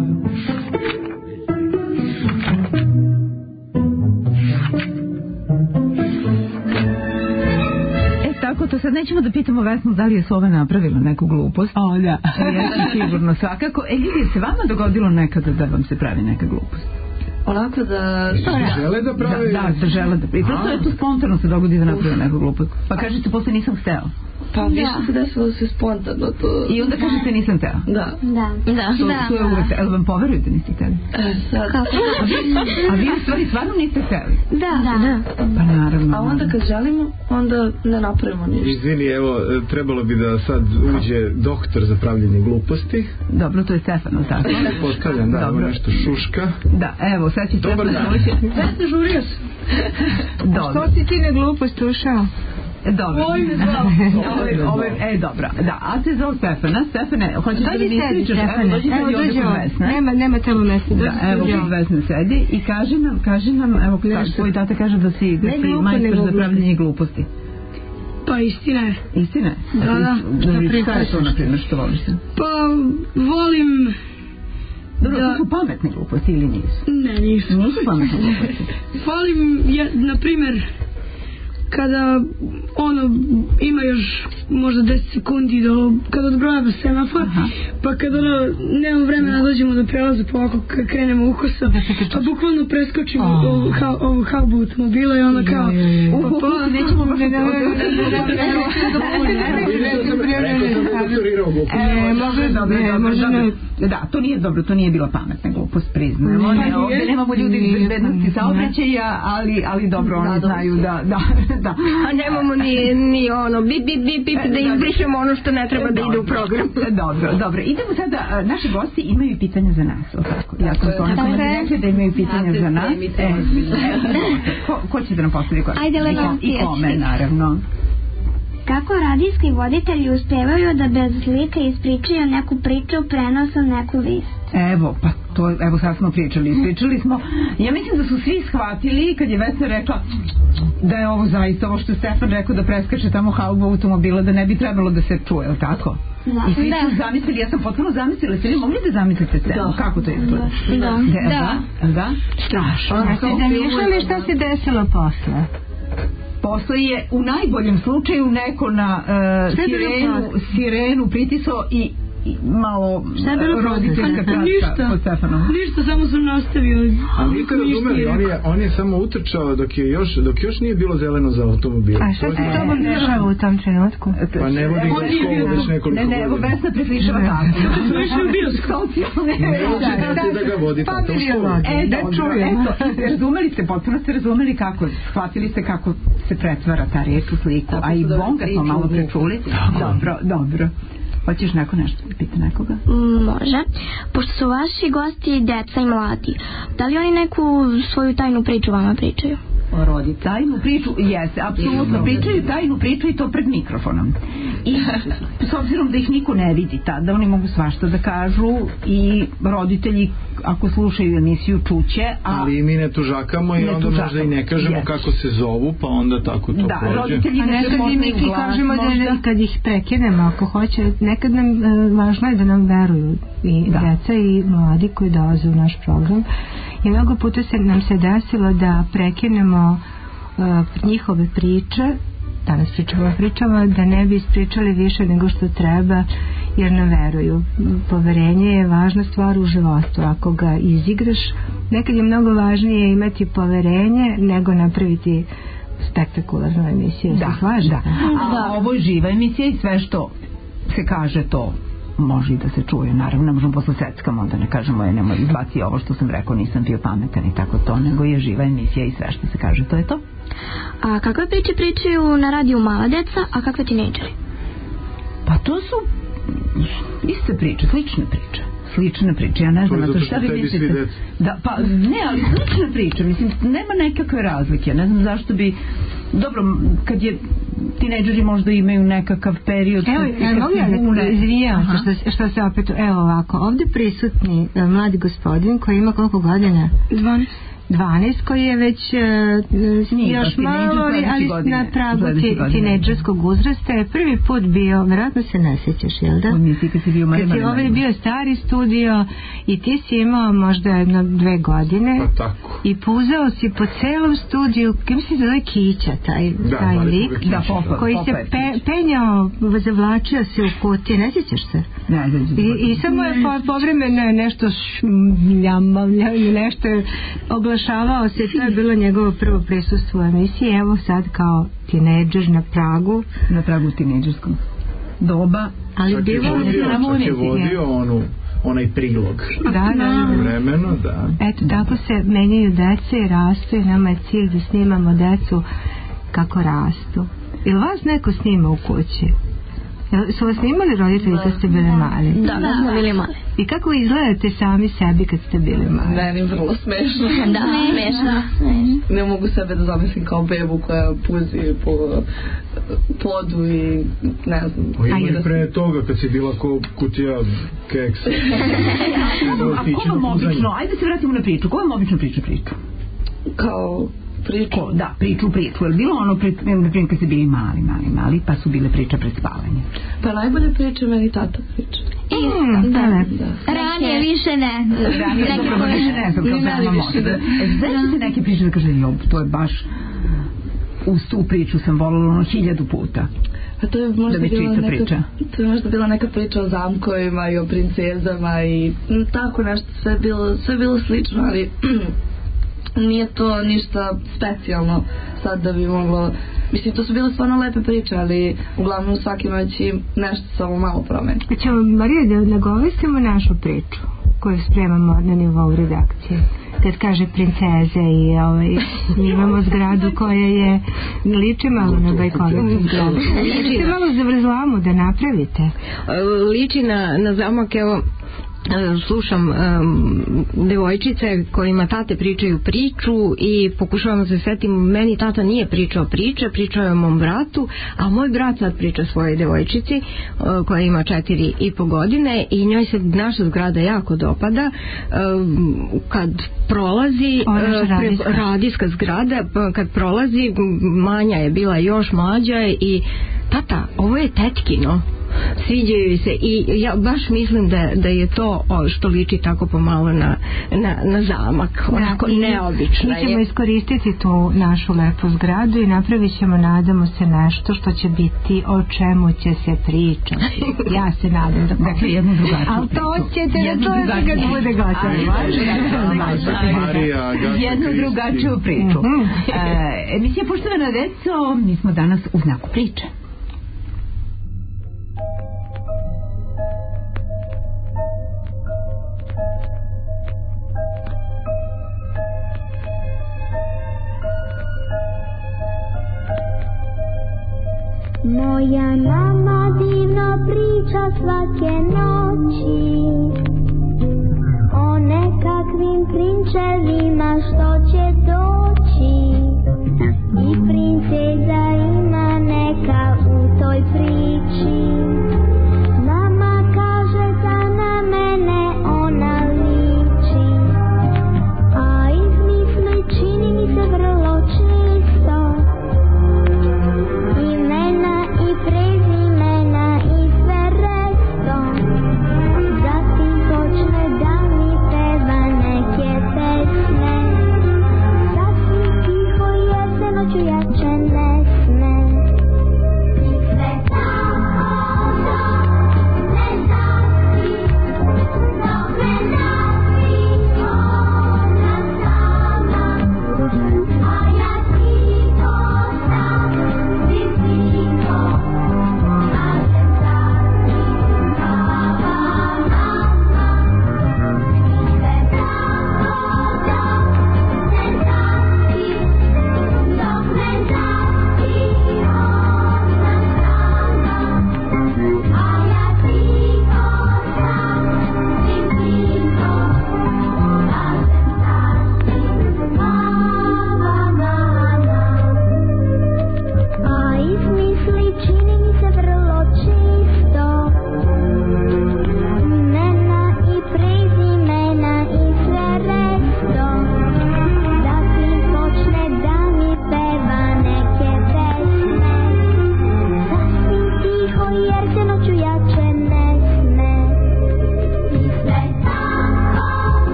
A: Tako to sad nećemo da pitamo Vesnu da li je Sova napravila neku glupost.
I: O, da.
A: Ja sam sigurno svakako. E, ili se vama dogodilo nekada da vam se pravi neka glupost?
B: Onako da...
F: Da žele da pravi...
A: Da, da žele da pravi. Prosto je tu spontano se dogodi da napravi neku glupost. Pa kažete, posle nisam hteo.
B: Pa više se desilo da se spontano to...
A: I onda kažete nisam hteo.
B: Da.
H: Da. Da.
A: To, to je uvek, ali vam poveruju da niste hteli?
B: E, sad...
A: A vi, a vi u stvari stvarno niste hteli?
H: Da. Da.
A: Pa naravno.
B: A onda kad želimo, onda ne napravimo ništa.
F: Izvini, evo, trebalo bi da sad uđe doktor za pravljenje gluposti.
A: Dobro, to je Stefano, tako?
F: Postavljam, da, evo nešto šuška.
A: Da, evo, sad će
F: Dobar dan.
B: Vesna, žurio se.
A: Dobro.
D: Što si ti na glupost ušao?
A: Dobro.
B: Oj, me zvao.
A: Ove, ove, e, dobro. Da, a se zove Stefana. Stefane, hoćeš da mi ispričaš? Evo, dođi
D: Evo,
A: ovdje
D: dođi
A: kod
D: ovdje.
A: Vesne.
D: Nema, nema tamo mesta.
A: Da, evo kod Vesne sedi i kaži nam, kaži nam, evo, tvoj tata kaže da si, da si majstor za pravljenje gluposti.
M: Pa istina je.
A: Istina je?
M: Da, da.
A: Šta je to, na primjer, što voliš se?
M: Pa volim...
A: Dobro, to su pametne gluposti ili nisu?
M: Ne, nisu.
A: Nisu pametne gluposti.
M: Volim, je, na primjer, kada ono ima još možda deset sekundi do kada odbrojava semafor. Aha. Pa kada ono nemamo vremena dođemo do prelaza pa ovako krenemo ukosa pa bukvalno preskočimo ovu, kao, ovu haubu automobila i ono kao
A: pa nećemo baš da, to nije dobro, to nije bila pametna glupost, priznajemo. Ovdje nemamo ljudi iz bezbednosti saobraćaja, ali, ali dobro, oni znaju da, da, da.
E: A nemamo ni, ni ono, bip, bip, bip, bip, da izbrišemo ono što ne treba da ide u program.
A: Dobro, dobro. Idemo sada, naši gosti imaju pitanja za nas, o tako? Ja sam to nekako rekla da imaju pitanja za nas. E, ko, ko će da nam postavi koje?
H: Ajde, Levan,
A: i kome, naravno.
H: Kako radijski voditelji uspevaju da bez slike ispričaju neku priču, prenose neku vest?
A: Evo, pa to, evo sad smo pričali, ispričali smo. Ja mislim da su svi shvatili kad je Vesna rekla da je ovo zaista ovo što je Stefan rekao da preskače tamo haubu automobila, da ne bi trebalo da se čuje, ili tako?
H: Da.
A: I svi
H: Da.
A: su zamislili, ja sam potpuno zamislila, ste li mogli da zamislite se?
B: Da.
A: Kako to izgleda?
H: Da.
A: Da.
H: Da.
A: Da? Da? Strašno.
D: A ste zamišljali šta se desilo posle?
A: Posle je u najboljem slučaju neko na uh, sirenu, sirenu pritisao i malo roditeljska kratka pod Stefanom.
M: Ništa, samo sam nastavio.
F: A vi kad razumeli, on je, on je samo utrčao dok je još, dok još nije bilo zeleno za automobil.
D: A šta se s tobom dešava u tom trenutku?
F: Pa ne vodim za školu već nekoliko
A: godina. Ne, ne, evo Vesna preslišava tako.
M: Smo išli u bioskop.
F: Ne da ga vodite, to što?
A: E, da čujem. Razumeli ste, potpuno ste razumeli kako, shvatili ste kako se pretvara ta reč u sliku. A i Bonga smo malo prečuli. Dobro, dobro. Hoćeš neko nešto da pita nekoga?
H: Može. Pošto su vaši gosti deca i mladi, da li oni neku svoju tajnu priču vama pričaju?
A: Rodi tajnu priču, jeste, apsolutno pričaju tajnu priču i to pred mikrofonom. I s obzirom da ih niko ne vidi tada, oni mogu svašta da kažu i roditelji ako slušaju emisiju čuće, a
F: ali mi ne tužakamo i
A: ne
F: onda
A: tužakamo.
F: Možda i ne kažemo yes. Kako se zovu, pa onda tako to
A: da,
F: prođe.
A: Roditelji
D: a nekad im i kažemo da kad ih prekinemo ako hoće, nekad nam e, važno je da nam veruju i da. Deca i mladi koji dolaze u naš program. I mnogo puta se nam se desilo da prekinemo uh, njihove priče, danas pričamo o pričama, da ne bi ispričali više nego što treba, jer ne veruju. Poverenje je važna stvar u životu. Ako ga izigraš, nekad je mnogo važnije imati poverenje nego napraviti spektakularnu emisiju.
A: Da,
D: se
A: da. A da. Ovo je živa emisija i sve što se kaže to može i da se čuje, naravno ne možemo posle seckamo da ne kažemo je nemoj izbaci ovo što sam rekao, nisam bio pametan i tako to, nego je živa emisija i sve što se kaže, to je to.
H: A kakve priče pričaju na radiju mala deca, a kakve tinejdžeri?
A: Pa to su iste priče, slične priče slične priče, ja ne znam na to šta vi mislite da, pa ne, ali slične priče mislim, nema nekakve razlike, ne znam zašto bi dobro, kad je tinejdžeri možda imaju nekakav period.
D: Evo, ja mogu ja da izvijam što, što se opet, evo ovako, ovdje prisutni uh, mladi gospodin koji ima koliko godina?
M: dvanaest
D: dvanaest koji je već uh, još malo, ali, ali na pragu ti, tinejdžerskog uzrasta je prvi put bio, vjerojatno se ne sjećaš, jel da?
A: Misli, kad si bio
D: kad si ovaj bio stari studio i ti si imao možda jedno dve godine
F: pa tako.
D: I puzao si po celom studiju, kim si zove Kića, taj,
F: da,
D: taj lik
A: da, popa,
D: koji se pe, penjao, zavlačio se u kutije, ne sjećaš se?
A: Ne, ne, ne,
D: I, i samo je po, povremeno nešto šmljamavlja ili nešto oglašavao se, to je bilo njegovo prvo prisustvo u emisiji. Evo sad kao tinejdžer na pragu
A: na pragu tinejdžerskom doba,
D: ali
J: čak
D: bilo
J: je vodio, čak je vodio onu onaj prilog
D: da, da, da.
J: vremeno, da.
D: Eto, tako se menjaju deca i rastu i nama je cilj da snimamo decu kako rastu. Ili vas neko snima u kući? Jel, su vas snimali roditelji kad ste bili mali?
H: Da, da, smo bili mali.
D: I kako izgledate sami sebi kad ste bili mali?
B: Meni je vrlo smešno.
H: Da, smešno.
B: Ne mogu sebe da zamislim kao bebu koja puzi po podu i ne znam.
F: O, ima i pre toga kad si bila ko kutija keksa.
A: A ko vam obično, ajde se vratimo na priču, ko vam obično priča priču?
B: Kao priču?
A: Ko, da, priču, priču. Je li bilo ono, pred, na primjer, kad ste bili mali, mali, mali, pa su bile priče pred spavanje?
B: Pa najbolje priče meni tata priča.
H: Isto,
B: da, da.
H: Ranije više ne.
A: Ranije dobro, više ne znam, kao veoma možda. Znači se neke priče da kaže, job, to je baš, uz tu priču sam volila ono hiljadu puta.
B: A to je možda
A: da
B: bila neka
A: priča.
B: To je možda bila neka priča o zamkovima i o princezama i m, tako nešto, sve bilo, sve bilo slično, ali nije to ništa specijalno sad da bi moglo, mislim to su bile stvarno lepe priče, ali uglavnom svaki noći nešto samo malo promeni.
D: Ćemo, Marija, da nagovestimo našu priču koju spremamo na nivou redakcije. Kad kaže princeze i ovaj, mi imamo zgradu koja je liči malo na bajkovicu zgradu. Liči malo zavrzlamu da napravite.
E: Liči na, na zamak, evo slušam um, devojčice kojima tate pričaju priču i pokušavam se setim, meni tata nije pričao priče, pričao je mom bratu, a moj brat sad priča svojoj devojčici uh, koja ima četiri i po godine i njoj se naša zgrada jako dopada. Um, kad prolazi uh,
D: radijska.
E: Pre, radijska zgrada, kad prolazi, Manja je bila još mlađa i tata, ovo je tetkino. Sviđaju se i ja baš mislim da, da je to što liči tako pomalo na, na, na zamak, onako da, neobično.
D: Mi ćemo iskoristiti tu našu lepu zgradu i napravit ćemo, nadamo se, nešto što će biti o čemu će se pričati. Ja se nadam da
A: dakle jednu drugačiju
D: ali to ćete da čujete kad bude gotovo.
A: Jednu drugačiju priču. Emisija Poštovana deco, mi smo danas u znaku priče.
G: Moja mama divno priča svake noći o nekakvim prinčevima što će doći i princeza ima neka u toj priči. Mama kaže da na mene ona liči, a izmisli čini mi se vrlo čisto. Imena i prezimena i sve redom, zatim počne da mi peva neke pesme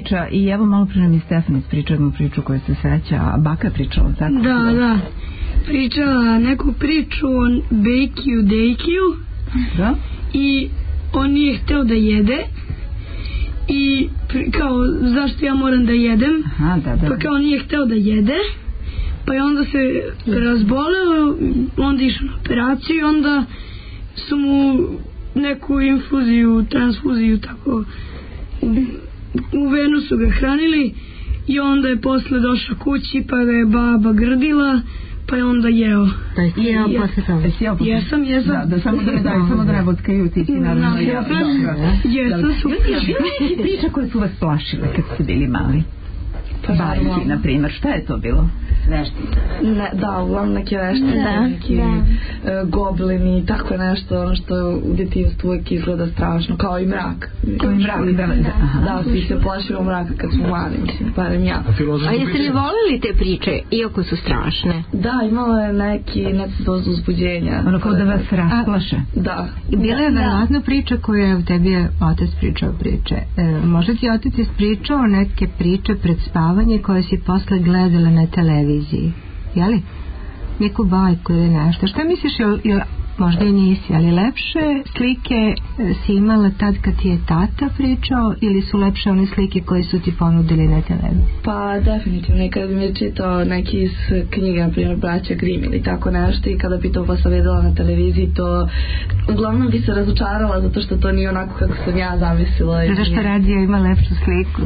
A: priča i evo malo pre nam je Stefan ispričao jednu priču koju se seća, a baka je pričala, tako?
M: Da, da. Pričala neku priču o Bejkiju Dejkiju.
A: Da?
M: I on nije hteo da jede. I pri, kao, zašto ja moram da jedem?
A: Aha, da, da.
M: Pa kao nije hteo da jede. Pa je onda se razboleo, onda išao na operaciju i onda su mu neku infuziju, transfuziju tako u venu su ga hranili i onda je posle došao kući pa ga je baba grdila pa je onda jeo.
D: Da je ti jeo posle toga?
M: Jesam, jesam.
A: Da, da samo da ne daju, samo da ne vodkaju ti si naravno jeo.
M: Jesam, super.
A: Bilo neki priča koje su vas plašile kad ste bili mali? Bajki, na primjer, šta je to bilo?
B: Ne, da, uglavnom neke veštine,
H: Da,
B: neki
H: da.
B: e, goblini, tako nešto, ono što u djetinjstvu uvijek izgleda strašno, kao i mrak.
A: Kao i mrak, da, da. Aha.
B: Da, svi se plašimo mraka kad smo mali, mislim, barem ja.
E: A jeste li volili te priče, iako su strašne?
B: Da, imala je neki, neki dozu uzbuđenja.
A: Ono kao da vas rasplaše.
B: Da.
D: Bila je verovatno priča koju je u tebi je otac pričao priče. E, možda ti je otac ispričao neke priče pred spavanje koje si posle gledala na televiziji. Jeli? Neku bajku ili nešto. Šta misliš, jel, jel, možda i nisi, ali lepše slike si imala tad kad ti je tata pričao ili su lepše one slike koje su ti ponudili na televiziji?
B: Pa definitivno, i kada mi je čitao neki iz knjiga, na primjer Braća Grimm ili tako nešto, i kada bi to posle videla na televiziji, to uglavnom bi se razočarala zato što to nije onako kako sam ja zamislila.
D: Zato što radija ima lepšu sliku.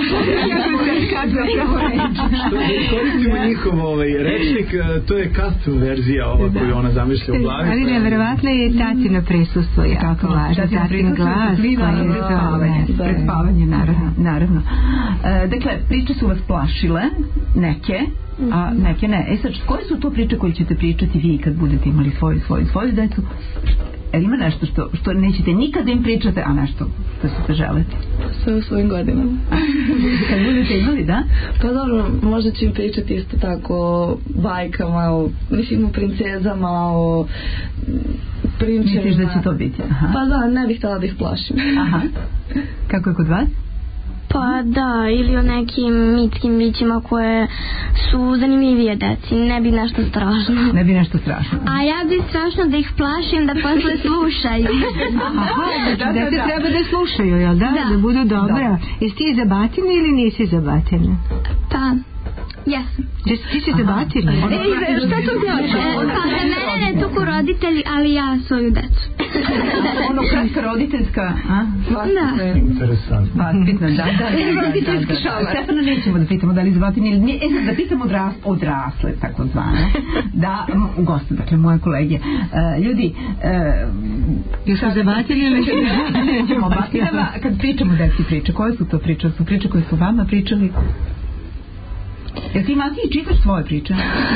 J: Što da iskoristimo njihov ovaj rečnik, to je custom verzija ova koju ona zamišlja u glavi.
D: Ali nevjerovatno je tatino prisustvo jako važno. Tatin glas koji je
A: spavanje, pred spavanje, naravno, naravno. E, dakle, priče su vas plašile, neke, a neke ne. E sad, koje su to priče koje ćete pričati vi kad budete imali svoju, svoju, svoju decu? E, ima nešto što, što nećete nikada im pričate, a nešto što ćete želiti?
B: Sve u svojim godinama.
A: Kad budete imali, da?
B: Pa dobro, možda ću im pričati isto tako o bajkama, o, mislim, o princezama, o prinčevima.
A: Misliš da će to biti? Aha.
B: Pa da, ne bih htjela da ih plašim.
A: Aha. Kako je kod vas?
H: Pa da, ili o nekim mitskim bićima koje su zanimljivije deci, ne bi nešto strašno.
A: Ne bi nešto strašno.
H: A ja bi strašno da ih plašim da posle slušaju.
D: Aha, znači dete treba da slušaju, jel da? Da, da budu dobra. Jesi ti za batine ili nisi za batine?
H: Pa, jesam.
D: Ti si za batine?
H: E, šta to znači? Pa za mene ne tuku roditelji, ali ja svoju decu.
A: Ono kratka roditeljska, a?
H: Da.
J: Interesantno.
A: Vaspitna, da, da.
H: Roditeljski šamar.
A: Stefana nećemo da pitamo da li za batine ili nije. E sad da pitamo odras, odrasle, tako zvane. Da, u gostu, dakle, moje kolege. Uh, ljudi, uh,
D: Jesu za batine ili
A: nećemo o batinama, kad pričamo deci priče, koje su to priče? Su priče koje su vama pričali? Jel ti, Matiji, čitaš svoje priče?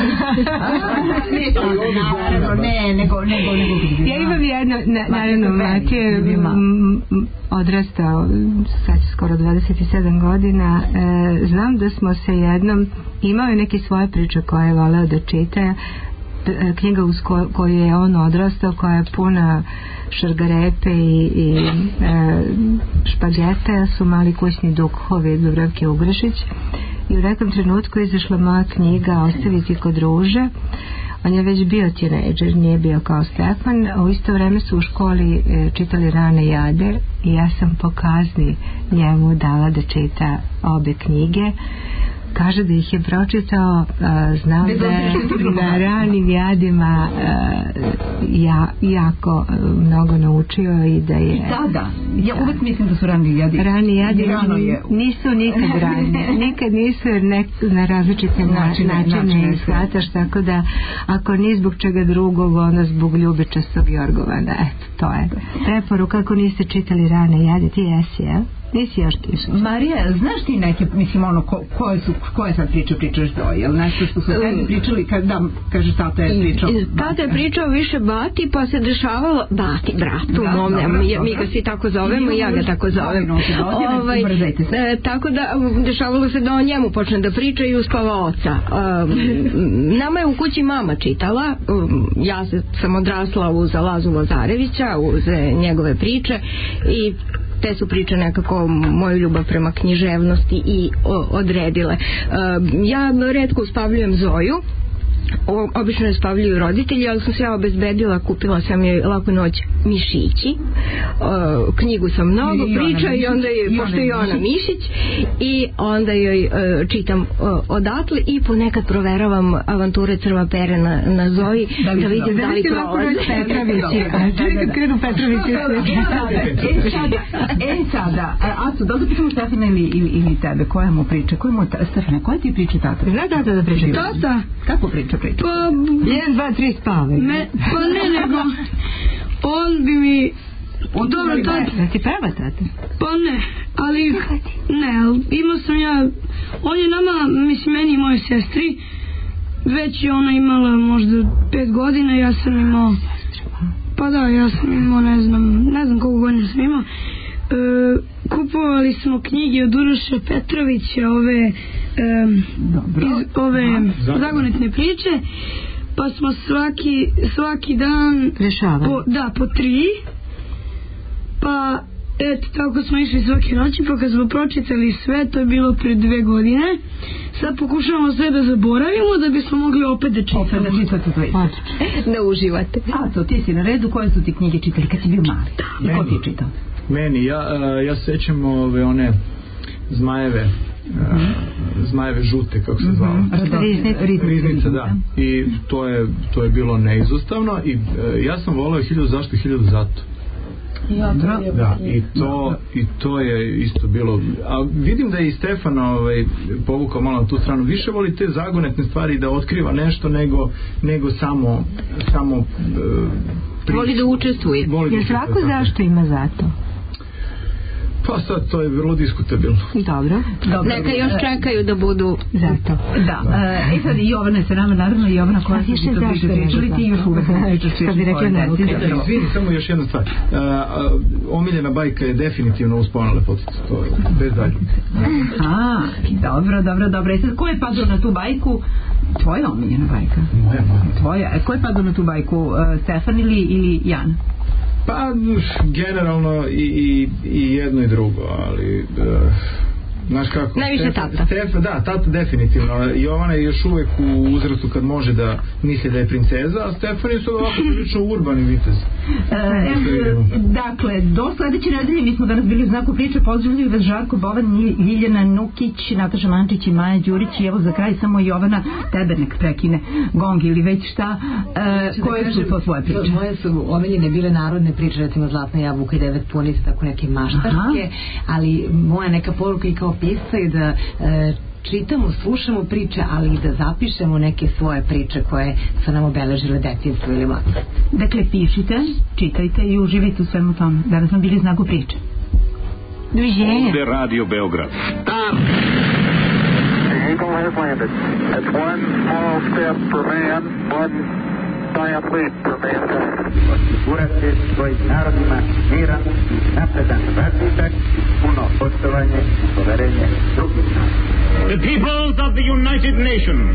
A: Naravno, ne, nego, nego, nego.
D: Ja imam jedno, naravno, Matije je odrastao, sad skoro dvadeset sedam godina, e, znam da smo se jednom, imao je neke svoje priče koje je voleo da čita, knjiga uz ko, koju je on odrastao, koja je puna šargarepe i, i e, špagete, su mali kućni duhovi Dubravke Ugrešić. I u nekom trenutku je izašla moja knjiga Ostaviti kod ruže. On je već bio tinejdžer, nije bio kao Stefan. U isto vreme su u školi e, čitali Rane jade i ja sam po kazni njemu dala da čita obe knjige. Kaže da ih je pročitao, a, znam da je na Ranim jadima a, ja, jako a, mnogo naučio i da je...
A: I sada, ja uvek mislim da su Rani jadi.
D: Rani jadi je, nisu nikad rani, nikad nisu jer nek, na različite načine, načine shvataš, tako da ako ni zbog čega drugog, onda zbog ljubičastog Jorgovana, eto, to je preporuka. Ako niste čitali Rane jadi, ti jesi, jel? Nisi još tišao.
A: Marija, znaš ti neke, mislim, ono, ko, koje su, koje sad priče pričaš to, jel nešto što su tebi pričali, kad da, kažeš, tata je pričao?
E: Tata je pričao više bati, pa se dešavalo, bati, bratu,
A: da,
E: mom,
A: dobra,
E: mi,
A: dobra.
E: mi ga svi tako zovemo i ja ga tako zovem. Ovaj, e, tako da, dešavalo se da on njemu počne da priča i uspava oca. Um, nama je u kući mama čitala, um, ja sam odrasla uz Lazu Lazarevića, uz njegove priče i te su priče nekako moju ljubav prema književnosti i o, odredile. Ja retko uspavljujem Zoju, O, obično je spavljuju roditelji, ali sam se ja obezbedila, kupila sam joj Laku noć mišići, o, knjigu sam mnogo I priča i onda je, pošto je ona mišić, i onda joj o, čitam o, odatle i ponekad proveravam avanture Crva pere na, na Zoji da, da vidim da li prolaze.
D: Petrovići, čili kad krenu Petrovići.
A: E sada, e sada, Aco, da li pitamo Stefana ili, ili, ili tebe, koja mu priča, koja mu, Stefana, koja ti priča tata?
D: Zna tata da priča?
M: Tata?
A: Kako priča priča?
M: Pa,
D: jedan, dva, tri spave.
M: Me, pa ne, nego on bi mi...
D: On
M: dobro, tata.
D: Da ti peva tata?
M: Pa ne, ali... Ne, ali imao sam ja... On je nama, mislim, meni i moje sestri, već je ona imala možda pet godina, ja sam imao... Pa da, ja sam imao, ne znam, ne znam koliko godina sam imao. E, kupovali smo knjige od Uroša Petrovića, ove... E, iz ove zagonetne priče, pa smo svaki svaki dan po, da, po tri, pa eto, tako smo išli svake noći, pa kad smo pročitali sve, to je bilo pre dve godine, sad pokušavamo sve da zaboravimo da bismo mogli opet da čitamo.
A: Opet da čitate to isto.
E: Da uživate.
A: A to, ti si na redu, koje su ti knjige čitali kad si bio mali? Da. I ko ti je čitao?
J: Meni, ja, ja sećam ove one zmajeve, Uh, zmajeve žute, kako se zvalo.
A: Mm-hmm. Riznica,
J: Riznica, da. I to je, to je bilo neizostavno i uh, ja sam volao hiljadu zašto, hiljadu zato.
A: Ja,
J: da, i to, i to je isto bilo, a vidim da je i Stefan ovaj, povukao malo na tu stranu, više voli te zagonetne stvari da otkriva nešto nego, nego samo samo uh,
E: prič. Voli da učestvuje.
D: Jer svako zašto ima zato?
J: Pa sad to je vrlo diskutabilno.
D: Dobro.
E: Dobro. Neka još čekaju da budu
A: zato. Da. E sad i Jovana je sa nama, naravno i Jovana koja se to priča pričali, ti još uvek pričaš svoje deci.
J: Izvini, samo još jedna stvar. Omiljena bajka je definitivno Uspona lepotica. To je bez daljnjeg.
A: Aha, dobro, dobro, dobro. E sad, ko je padao na tu bajku? Tvoja omiljena bajka?
J: Moja, moja.
A: Tvoja. E, ko je padao na tu bajku? Stefan ili, ili Jana?
J: Pa, generalno i, i, i jedno i drugo, ali... Uh, znaš kako?
E: Najviše
J: Stef,
E: tata.
J: Stef, da, tata definitivno. Jovana je još uvek u uzrastu kad može da misli da je princeza, a Stefan je sad ovako prilično urbani vitez.
A: E, dakle, do sledeće nedelje mi smo danas bili u znaku priče. Pozdravljaju vas Žarko Bovan, Ljiljana Nukić, Nataša Mančić i Maja Đurić. I evo za kraj samo Jovana, tebe nek prekine gong ili već šta. E, koje su to tvoje priče?
I: Moje su omiljene bile narodne priče, recimo Zlatna jabuka i devet punica, tako neke maštarske. Aha. Ali moja neka poruka i kao pisca je da e, čitamo, slušamo priče, ali i da zapišemo neke svoje priče koje su nam obeležile detinjstvo ili mlad.
A: Dakle, pišite, čitajte i uživite u svemu tome. Danas smo bili znaku priče.
D: Doviđenja.
N: Ovde Radio Beograd. Start!
O: The Eagle has landed. It's one small step for man, one giant leap for mankind.
P: Osigurati svojim narodima miran i napredan razvitak i puno poštovanje i poverenje drugih naroda.
N: The peoples of the United Nations,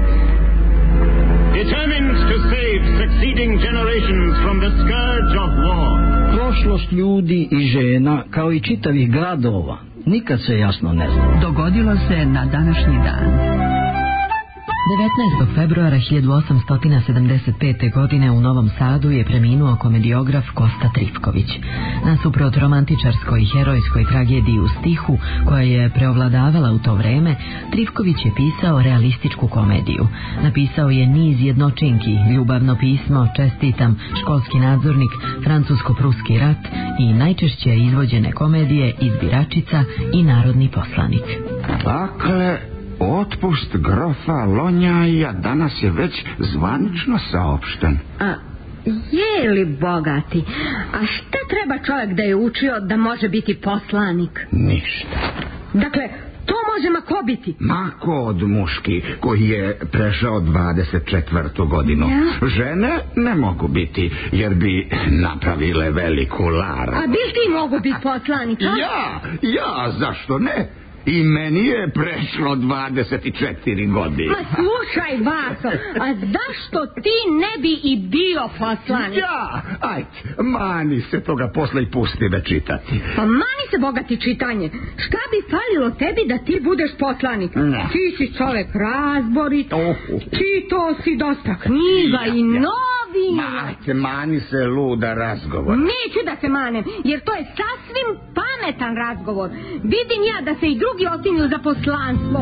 N: determined to save succeeding generations from the scourge of war.
Q: Prošlost ljudi i žena, kao i čitavih gradova, nikad se jasno ne zna.
A: Dogodilo se na današnji dan.
R: devetnaestog februara hiljadu osamsto sedamdeset pete. godine u Novom Sadu je preminuo komediograf Kosta Trifković. Nasuprot romantičarskoj i herojskoj tragediji u stihu, koja je preovladavala u to vreme, Trifković je pisao realističku komediju. Napisao je niz jednočinki, Ljubavno pismo, Čestitam, Školski nadzornik, Francusko-pruski rat i najčešće izvođene komedije Izbiračica i Narodni poslanik.
S: Dakle, otpust grofa Lonjaja danas je već zvanično saopšten.
T: A, je li bogati? A šta treba čovjek da je učio da može biti poslanik?
S: Ništa.
T: Dakle, to može ma ko biti?
S: Ma ko od muški koji je prešao dvadeset četvrtu godinu. Ja? Žene ne mogu biti, jer bi napravile veliku laru.
T: A bil ti mogu biti poslanik? A?
S: Ja, ja, zašto ne? I meni je prešlo dvadeset četiri godine.
T: Ma slušaj, Vaso, a zašto ti ne bi i bio poslanik?
S: Ja, ajde, mani se toga posle i pusti da čitati.
T: Pa mani se, bogati, čitanje. Šta bi falilo tebi da ti budeš poslanik?
S: Ne.
T: Ti si čovek razborit,
S: Oh.
T: čitao si dosta knjiga i novina.
S: Mate, mani se luda razgovor.
T: Neću da se manem, jer to je sasvim pametan razgovor. Vidim ja da se i drugi otinju za poslanstvo.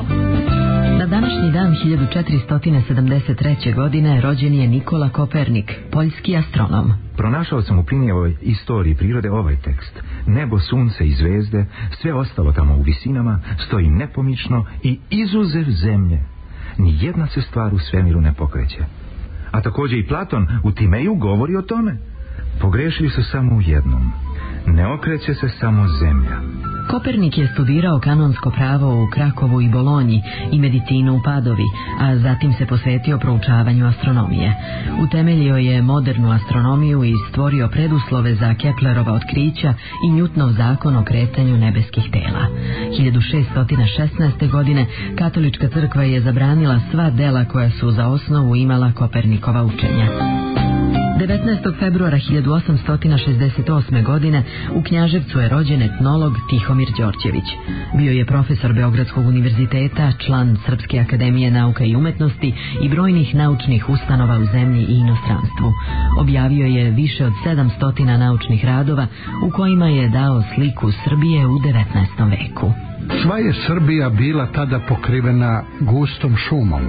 R: Na današnji dan hiljadu četiristo sedamdeset treće. godine rođen je Nikola Kopernik, poljski astronom.
U: Pronašao sam u Plinijevoj istoriji prirode ovaj tekst. Nebo, sunce i zvezde, sve ostalo tamo u visinama, stoji nepomično i izuzev zemlje. Ni jedna se stvar u svemiru ne pokreće. A također i Platon u Timeju govori o tome. Pogrešili su samo u jednom. Ne okreće se samo zemlja.
R: Kopernik je studirao kanonsko pravo u Krakovu i Bolonji i medicinu u Padovi, a zatim se posvetio proučavanju astronomije. Utemeljio je modernu astronomiju i stvorio preduslove za Keplerova otkrića i Newtonov zakon o kretanju nebeskih tela. hiljadu šeststo šesnaeste. godine katolička crkva je zabranila sva dela koja su za osnovu imala Kopernikova učenja. devetnaestog februara hiljadu osamsto šezdeset osme. godine u Knjaževcu je rođen etnolog Tihomir Đorđević. Bio je profesor Beogradskog univerziteta, član Srpske akademije nauka i umetnosti i brojnih naučnih ustanova u zemlji i inostranstvu. Objavio je više od sedamsto naučnih radova u kojima je dao sliku Srbije u devetnaestom veku.
V: Sva je Srbija bila tada pokrivena gustom šumom.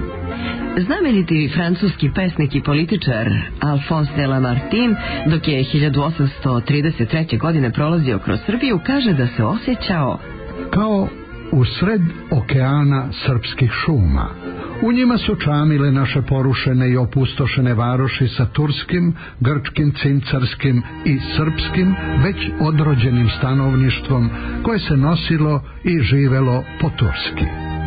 W: Znameniti francuski pesnik i političar Alphonse de Lamartine, dok je hiljadu osamsto trideset treće. godine prolazio kroz Srbiju, kaže da se osjećao
V: kao u sred okeana srpskih šuma. U njima su čamile naše porušene i opustošene varoši sa turskim, grčkim, cincarskim i srpskim već odrođenim stanovništvom koje se nosilo i živelo po turski.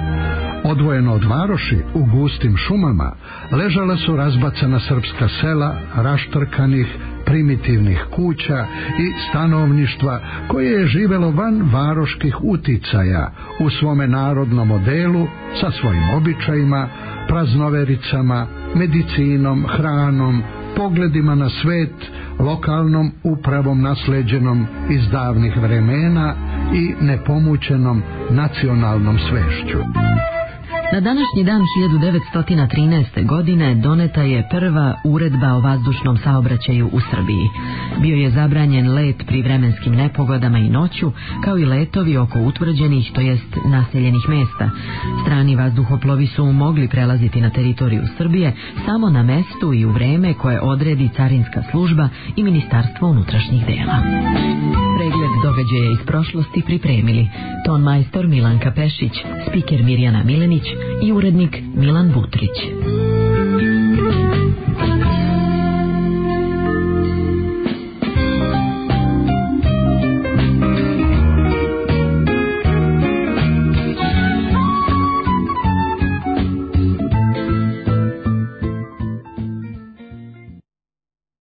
V: Odvojeno od varoši, u gustim šumama, ležala su razbacana srpska sela, raštrkanih, primitivnih kuća i stanovništva koje je živelo van varoških uticaja u svome narodnom modelu sa svojim običajima, praznovericama, medicinom, hranom, pogledima na svet, lokalnom upravom nasleđenom iz davnih vremena i nepomućenom nacionalnom svešću.
R: Na današnji dan hiljadu devetsto trinaeste. godine doneta je prva uredba o vazdušnom saobraćaju u Srbiji. Bio je zabranjen let pri vremenskim nepogodama i noću, kao i letovi oko utvrđenih, to jest naseljenih mesta. Strani vazduhoplovi su mogli prelaziti na teritoriju Srbije samo na mestu i u vreme koje odredi carinska služba i Ministarstvo unutrašnjih dela. Pregled događaja iz prošlosti pripremili ton majstor Milanka Pešić, spiker Mirjana Milenić i urednik Milan Butrić.